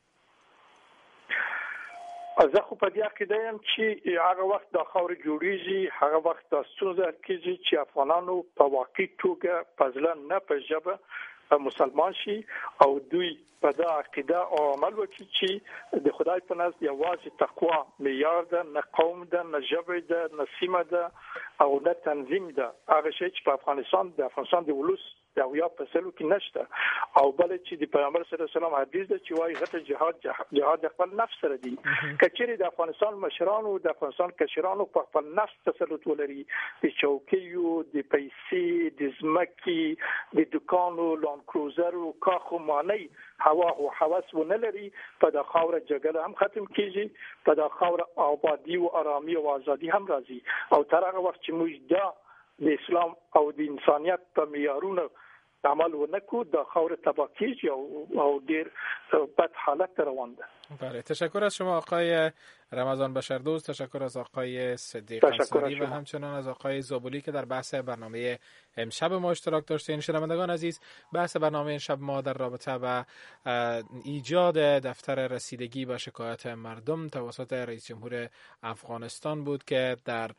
زه خو په دې عقیده یم چې هغه وخت د خاورې جوړیږي، هغه وخت د ستونزه کېږي چې افغانانو په واقعي توګه په ځله نه په ژبه مسلمان شي او دوی په دا عقیده او عمل وکړي چې د خدای په نزد یوازې تقوا معیار ده، نه قوم ده، نه ژبه ده، نه سیمه ده او نه تنظیم ده. هغه شی چې په افغانستان د افغانستان د ولس د اویا په سلو کې نشته، او بل چې د پیغمبر صلی الله علیه وسلم حدیث ده چې وايي غته جهاد جهاد د خپل نفس سره دی. کچېری د افغانستان مشرانو د افغانستان کشرانو په خپل نفس تسلط ولري، د چوکیو، د پیسې، د زمکي، د دکانو، لان کروزرو، کاخو مانی هوا او حواس ونه لري، په د خاور جګړه هم ختم کیږي، په د خاور آبادی او آرامي او ازادي هم راځي. او تر هغه وخت چې موږ دا د اسلام او د انسانيت په معیارونو عمل ونکو، د خاور تباکیج او دیر بد حالت روان ده. بله تشکر از شما آقای رمضان بشردوست، تشکر از آقای صدیق انصاری و همچنان از آقای زابلی که در بحث برنامه امشب ما اشتراک داشتین. شنوندگان عزیز، بحث برنامه امشب ما در رابطه با ایجاد دفتر رسیدگی با شکایت مردم توسط رئیس جمهور افغانستان بود که در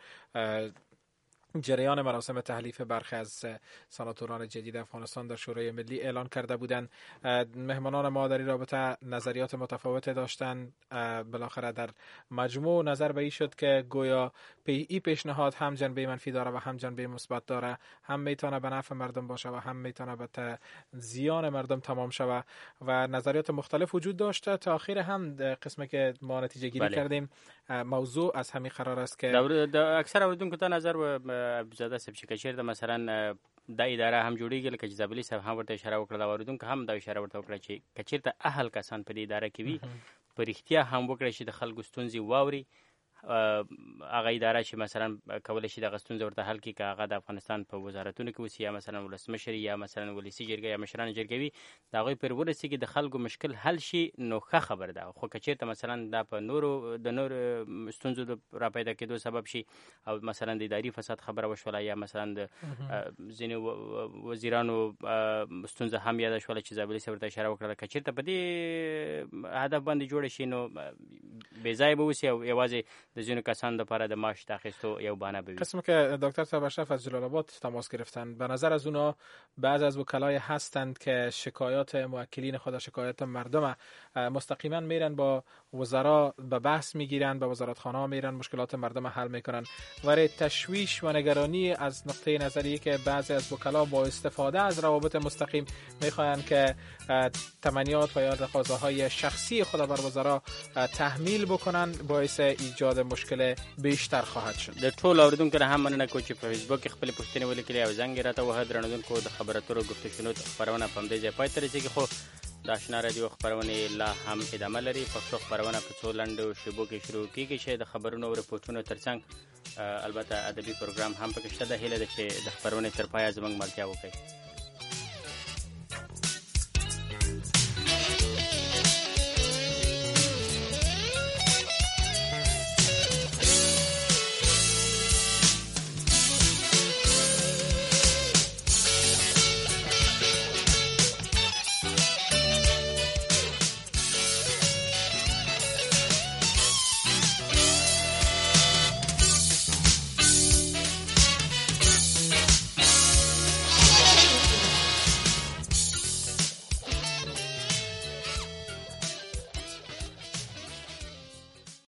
جریان مراسم تحلیف برخی از سناتوران جدید افغانستان در شورای ملی اعلان کرده بودند. مهمانان ما در این رابطه نظریات متفاوت داشتند. بالاخره در مجموع نظر به این شد که گویا این پیشنهاد هم جنبه منفی داره و هم جنبه مثبت داره، هم میتونه به نفع مردم باشه و هم میتونه به زیان مردم تمام شود و نظریات مختلف وجود داشته. تا آخر هم قسمی که ما نتیجه گیری بله. کردیم موضوع از همین قرار است که در اکثر اوریدونکو ته نظر و زاده سب چې کچیر د مثلا د اداره هم جوړیږي، لکه چې زابلی صاحب هم ورته اشاره وکړه، اوریدونکو هم دا اشاره ورته وکړه چې کچیر ته اهل کسان په دې اداره کې وي، په رښتیا هم وکړي چې د خلکو ستونزې واوري، هغه اداره چې مثلا کولای شي د غستون ورته حل کړي، که هغه د افغانستان په وزارتونو کې وسی یا مثلا ولسمشر یا مثلا ولسی جرګه یا مشران جرګوي د هغوی پر ورسېږي د خلکو مشکل حل شي، نو ښه خبر ده. خو که چېرته مثلا دا په نورو د نورو ستونزو د راپیدا کېدو سبب شي او مثلا د اداري فساد خبره وشوله یا مثلا د ځینې وزیرانو ستونزه هم یاده شوله چې زابلي صاحب ورته اشاره وکړله، که چېرته په دې هدف باندې جوړه شي نو بې ځایه به اوسي او یوازې د ځینو کسانو لپاره د معاش د اخیستو یو بهانه به وي. قسم که دکتر صاحب اشرف از جلال آباد تماس گرفتن، به نظر از اونا بعض از وکلای هستند که شکایات موکلین خود، شکایات مردم مستقیما میرن با وزرا به بحث میگیرن، به وزارتخانه ها میرن، مشکلات مردم حل میکنن، ولی تشویش و نگرانی از نقطه نظری که بعضی از وکلا با استفاده از روابط مستقیم میخواین که تمنیات و یا تقاضاهای شخصی خود بر وزرا تحمیل بکنن، باعث ایجاد مشکل بیشتر خواهد شد. د ټول اوریدونکو نه هم مننه کوم چې په فیسبوک کې خپل پوښتنې ولیکلې او زنګ راته وه. درنوونکو د خبر اترو گفتگو خبرونه په همدې ځای پای ته رسېږي، خو د آشنا رادیو خبرونه لا هم ادامه لري. پښتو خبرونه په څو لنډو شیبو کې شروع کیږي چې د خبرونو او رپورټونو ترڅنګ البته ادبي پروګرام هم پکې شته. د هیله ده چې د خبرونه تر پایه زموږ ملتیا وکړي.